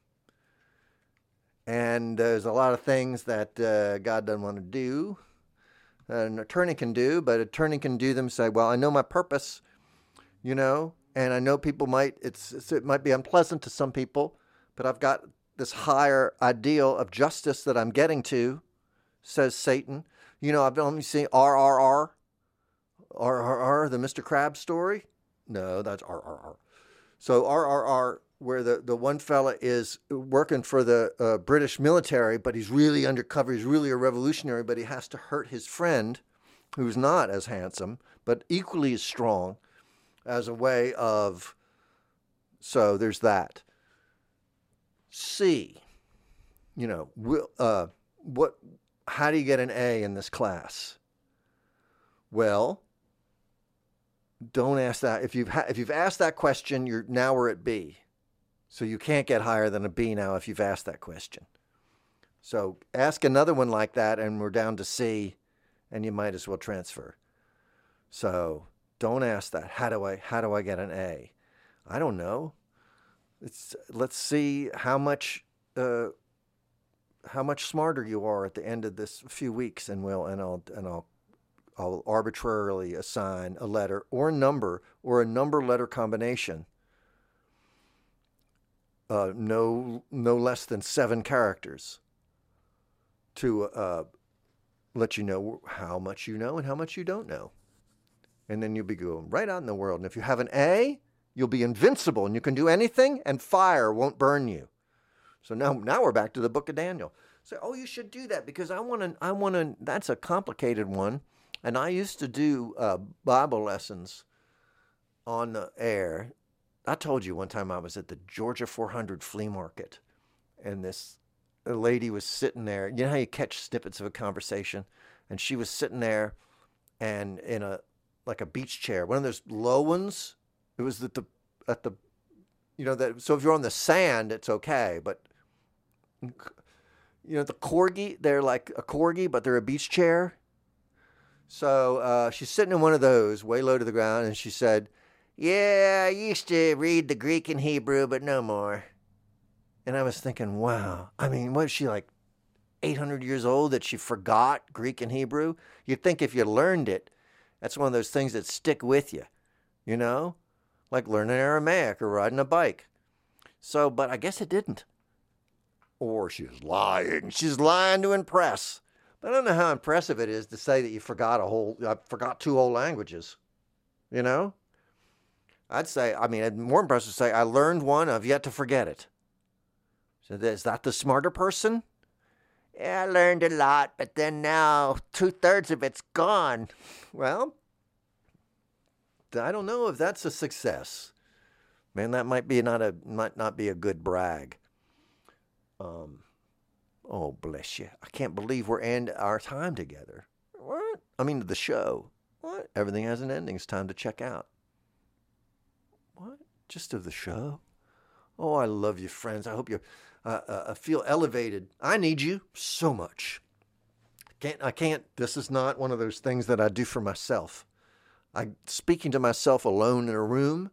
And there's a lot of things that God doesn't want to do. An attorney can do, but an attorney can do them, say, well, I know my purpose, you know, and I know people it might be unpleasant to some people, but I've got this higher ideal of justice that I'm getting to, says Satan. You know, I've only seen RRR, the Mr. Krabs story. No, that's RRR. So RRR, where the one fella is working for the British military, but he's really undercover, he's really a revolutionary, but he has to hurt his friend, who's not as handsome, but equally as strong, as a way of, so there's that. C, how do you get an A in this class? Well, don't ask that. If you've asked that question, we're at B. So you can't get higher than a B now if you've asked that question. So ask another one like that and we're down to C, and you might as well transfer. So don't ask that. How do I get an A? I don't know. Let's see how much smarter you are at the end of this few weeks, and I'll arbitrarily assign a letter or a number letter combination. No less than 7 characters to let you know how much you know and how much you don't know. And then you'll be going right out in the world. And if you have an A, you'll be invincible and you can do anything and fire won't burn you. So now we're back to the book of Daniel. So, you should do that because I want to, that's a complicated one. And I used to do Bible lessons on the air. I told you one time I was at the Georgia 400 flea market and a lady was sitting there. You know how you catch snippets of a conversation? And she was sitting there and in a beach chair, one of those low ones. It was so if you're on the sand, it's okay. But, the corgi, they're like a corgi, but they're a beach chair. So she's sitting in one of those way low to the ground. And she said, "Yeah, I used to read the Greek and Hebrew, but no more." And I was thinking, wow. I mean, what is she, like 800 years old that she forgot Greek and Hebrew? You'd think if you learned it, that's one of those things that stick with you, like learning Aramaic or riding a bike. So, but I guess it didn't. Or she's lying. She's lying to impress. But I don't know how impressive it is to say that you forgot I forgot 2 whole languages, I'd say, more impressive to say, I learned one, I've yet to forget it. So is that the smarter person? Yeah, I learned a lot, but then now 2/3 of it's gone. Well, I don't know if that's a success. Man, that might not be a good brag. Oh, bless you. I can't believe we're ending our time together. What? The show. What? Everything has an ending. It's time to check out. What? Just of the show? Oh, I love you, friends. I hope you feel elevated. I need you so much. I can't. This is not one of those things that I do for myself. Speaking to myself alone in a room.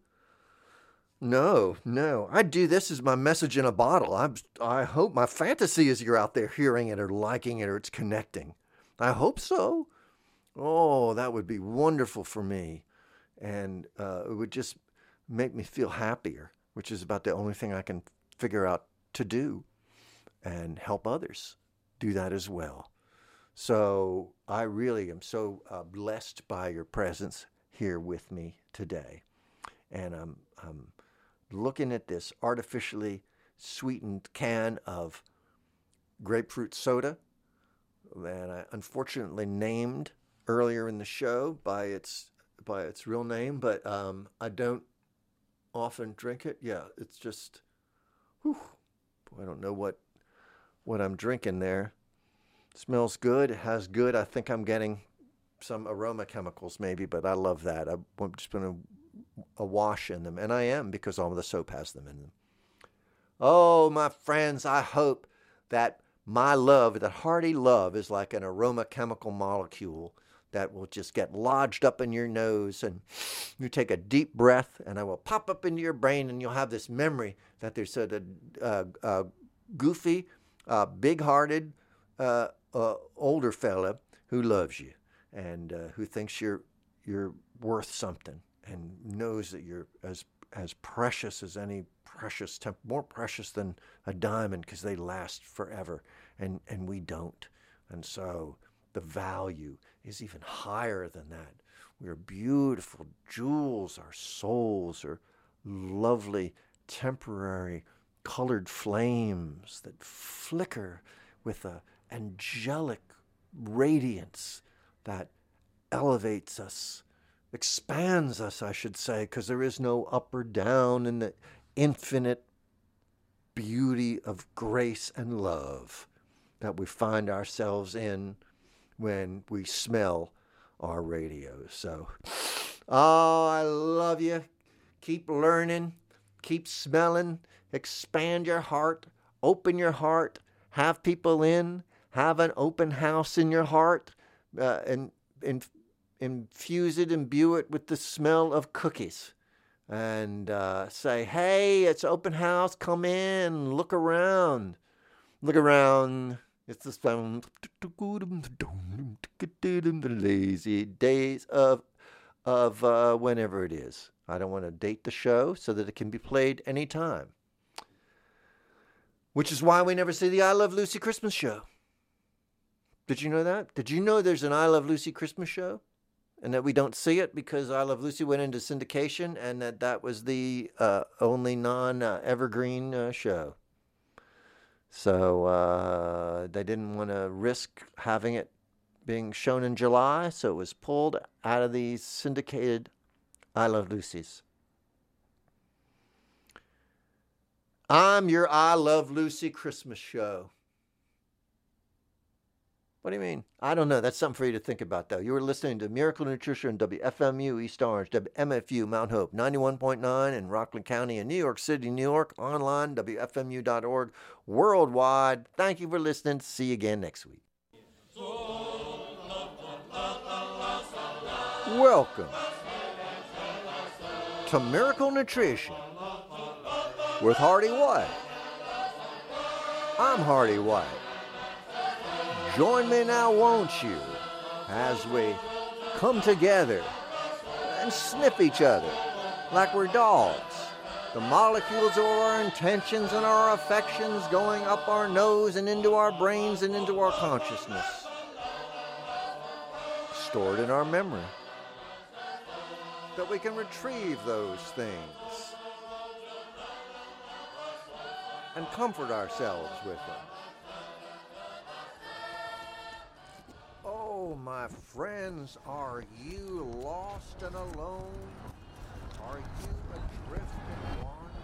No. I do this as my message in a bottle. I hope my fantasy is you're out there hearing it or liking it or it's connecting. I hope so. Oh, that would be wonderful for me. And it would just make me feel happier, which is about the only thing I can figure out to do, and help others do that as well. So I really am so blessed by your presence here with me today. And I'm looking at this artificially sweetened can of grapefruit soda that I unfortunately named earlier in the show by its real name, but I don't often drink it. Yeah, it's just, I don't know what I'm drinking there. It smells good. It has good. I think I'm getting some aroma chemicals maybe, but I love that. I'm just going to awash in them, and I am, because all of the soap has them in them. Oh, my friends, I hope that my love, that hearty love, is like an aroma chemical molecule that will just get lodged up in your nose, and you take a deep breath, and it will pop up into your brain, and you'll have this memory that there's a goofy, big-hearted, older fella who loves you and who thinks you're worth something, and knows that you're as precious as any precious, more precious than a diamond, because they last forever, and we don't. And so the value is even higher than that. We're beautiful jewels. Our souls are lovely, temporary, colored flames that flicker with an angelic radiance that elevates us, expands us, I should say, because there is no up or down in the infinite beauty of grace and love that we find ourselves in when we smell our radios. So, I love you. Keep learning, keep smelling, expand your heart, open your heart, have people in, have an open house in your heart, and infuse it, imbue it with the smell of cookies. And say, hey, it's open house, come in, look around. Look around. It's the sound, the lazy days of whenever it is. I don't want to date the show so that it can be played anytime. Which is why we never see the I Love Lucy Christmas show. Did you know that? Did you know there's an I Love Lucy Christmas show? And that we don't see it because I Love Lucy went into syndication, and that was the only non-evergreen show. So they didn't want to risk having it being shown in July, so it was pulled out of the syndicated I Love Lucy's. I'm your I Love Lucy Christmas show. What do you mean? I don't know. That's something for you to think about, though. You were listening to Miracle Nutrition, WFMU East Orange, WMFU Mount Hope, 91.9 in Rockland County and New York City, New York. Online, WFMU.org. Worldwide. Thank you for listening. See you again next week. Welcome to Miracle Nutrition with Hardy White. I'm Hardy White. Join me now, won't you, as we come together and sniff each other like we're dogs. The molecules of our intentions and our affections going up our nose and into our brains and into our consciousness. Stored in our memory. That we can retrieve those things and comfort ourselves with them. Oh, my friends, are you lost and alone? Are you adrift and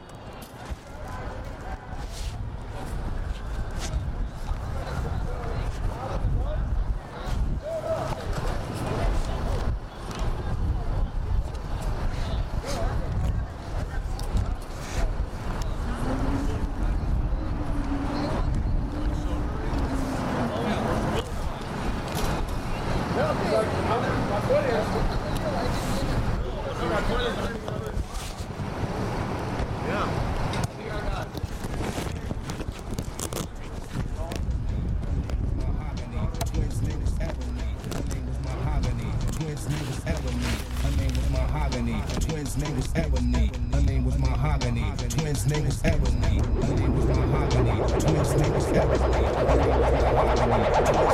Twins' name was Ebony. Her name was Mahogany. Twins' name was Ebony. Her name was Mahogany. Twins' name was Ebony. Her name was Mahogany.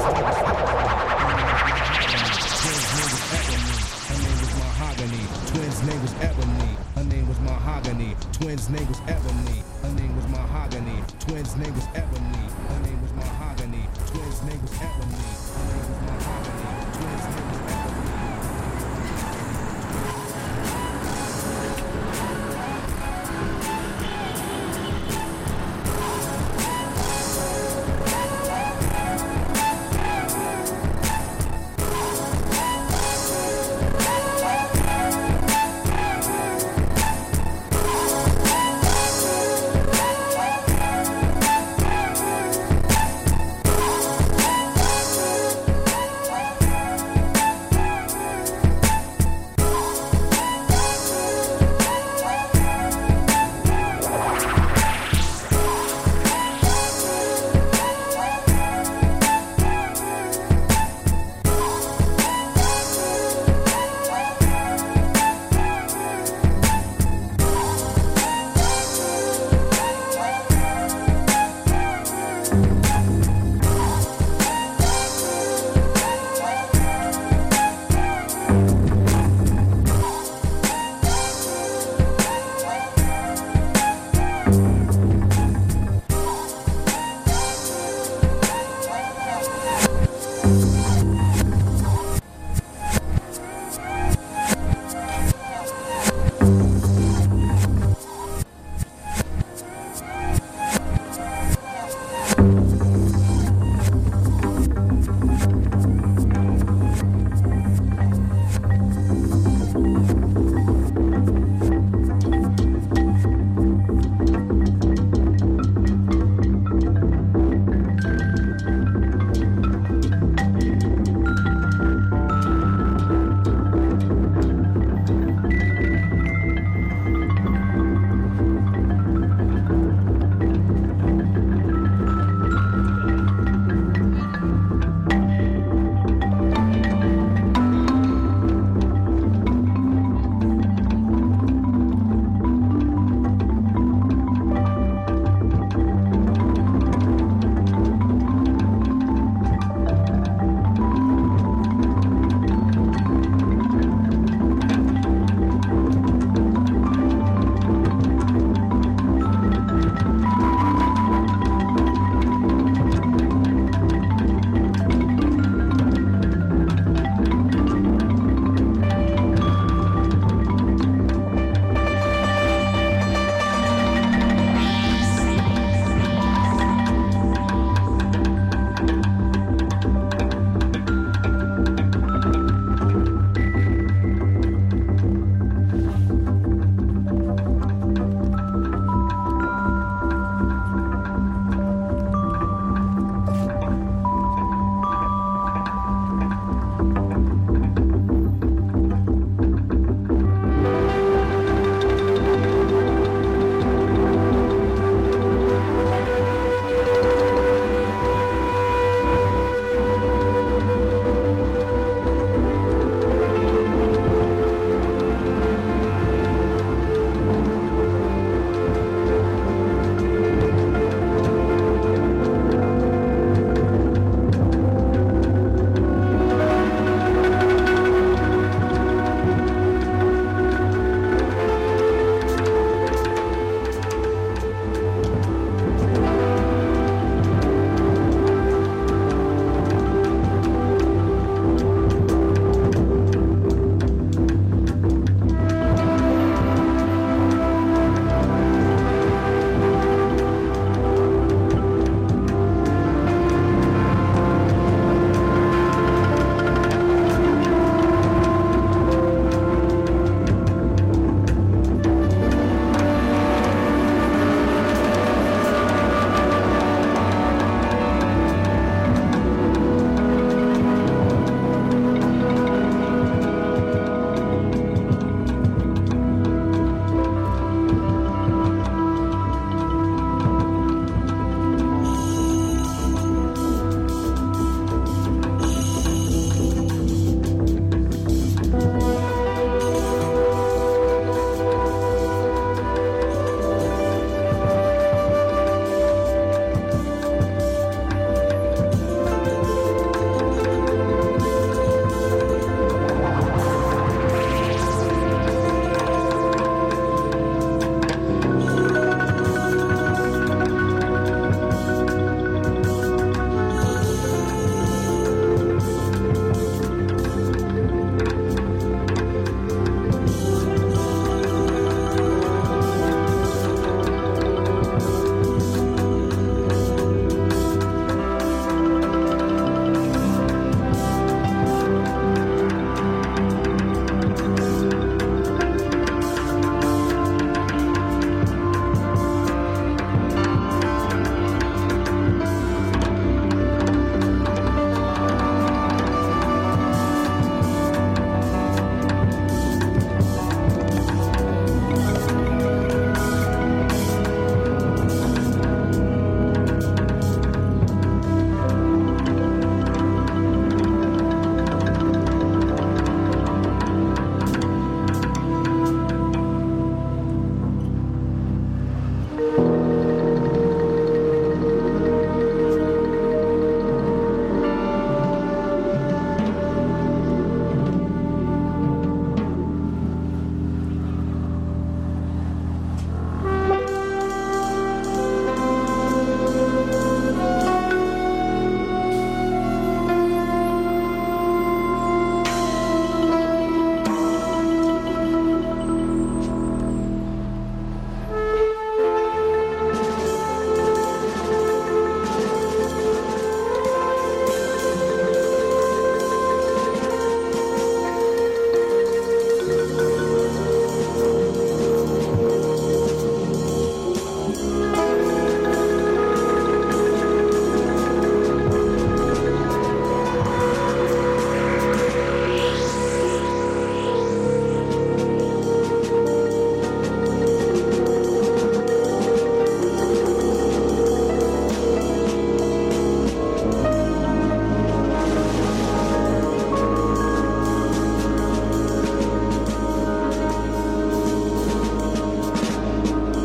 Twins' name was Ebony. Her name was Mahogany. Twins' name was Ebony. Her name was Mahogany. Twins' name was Ebony.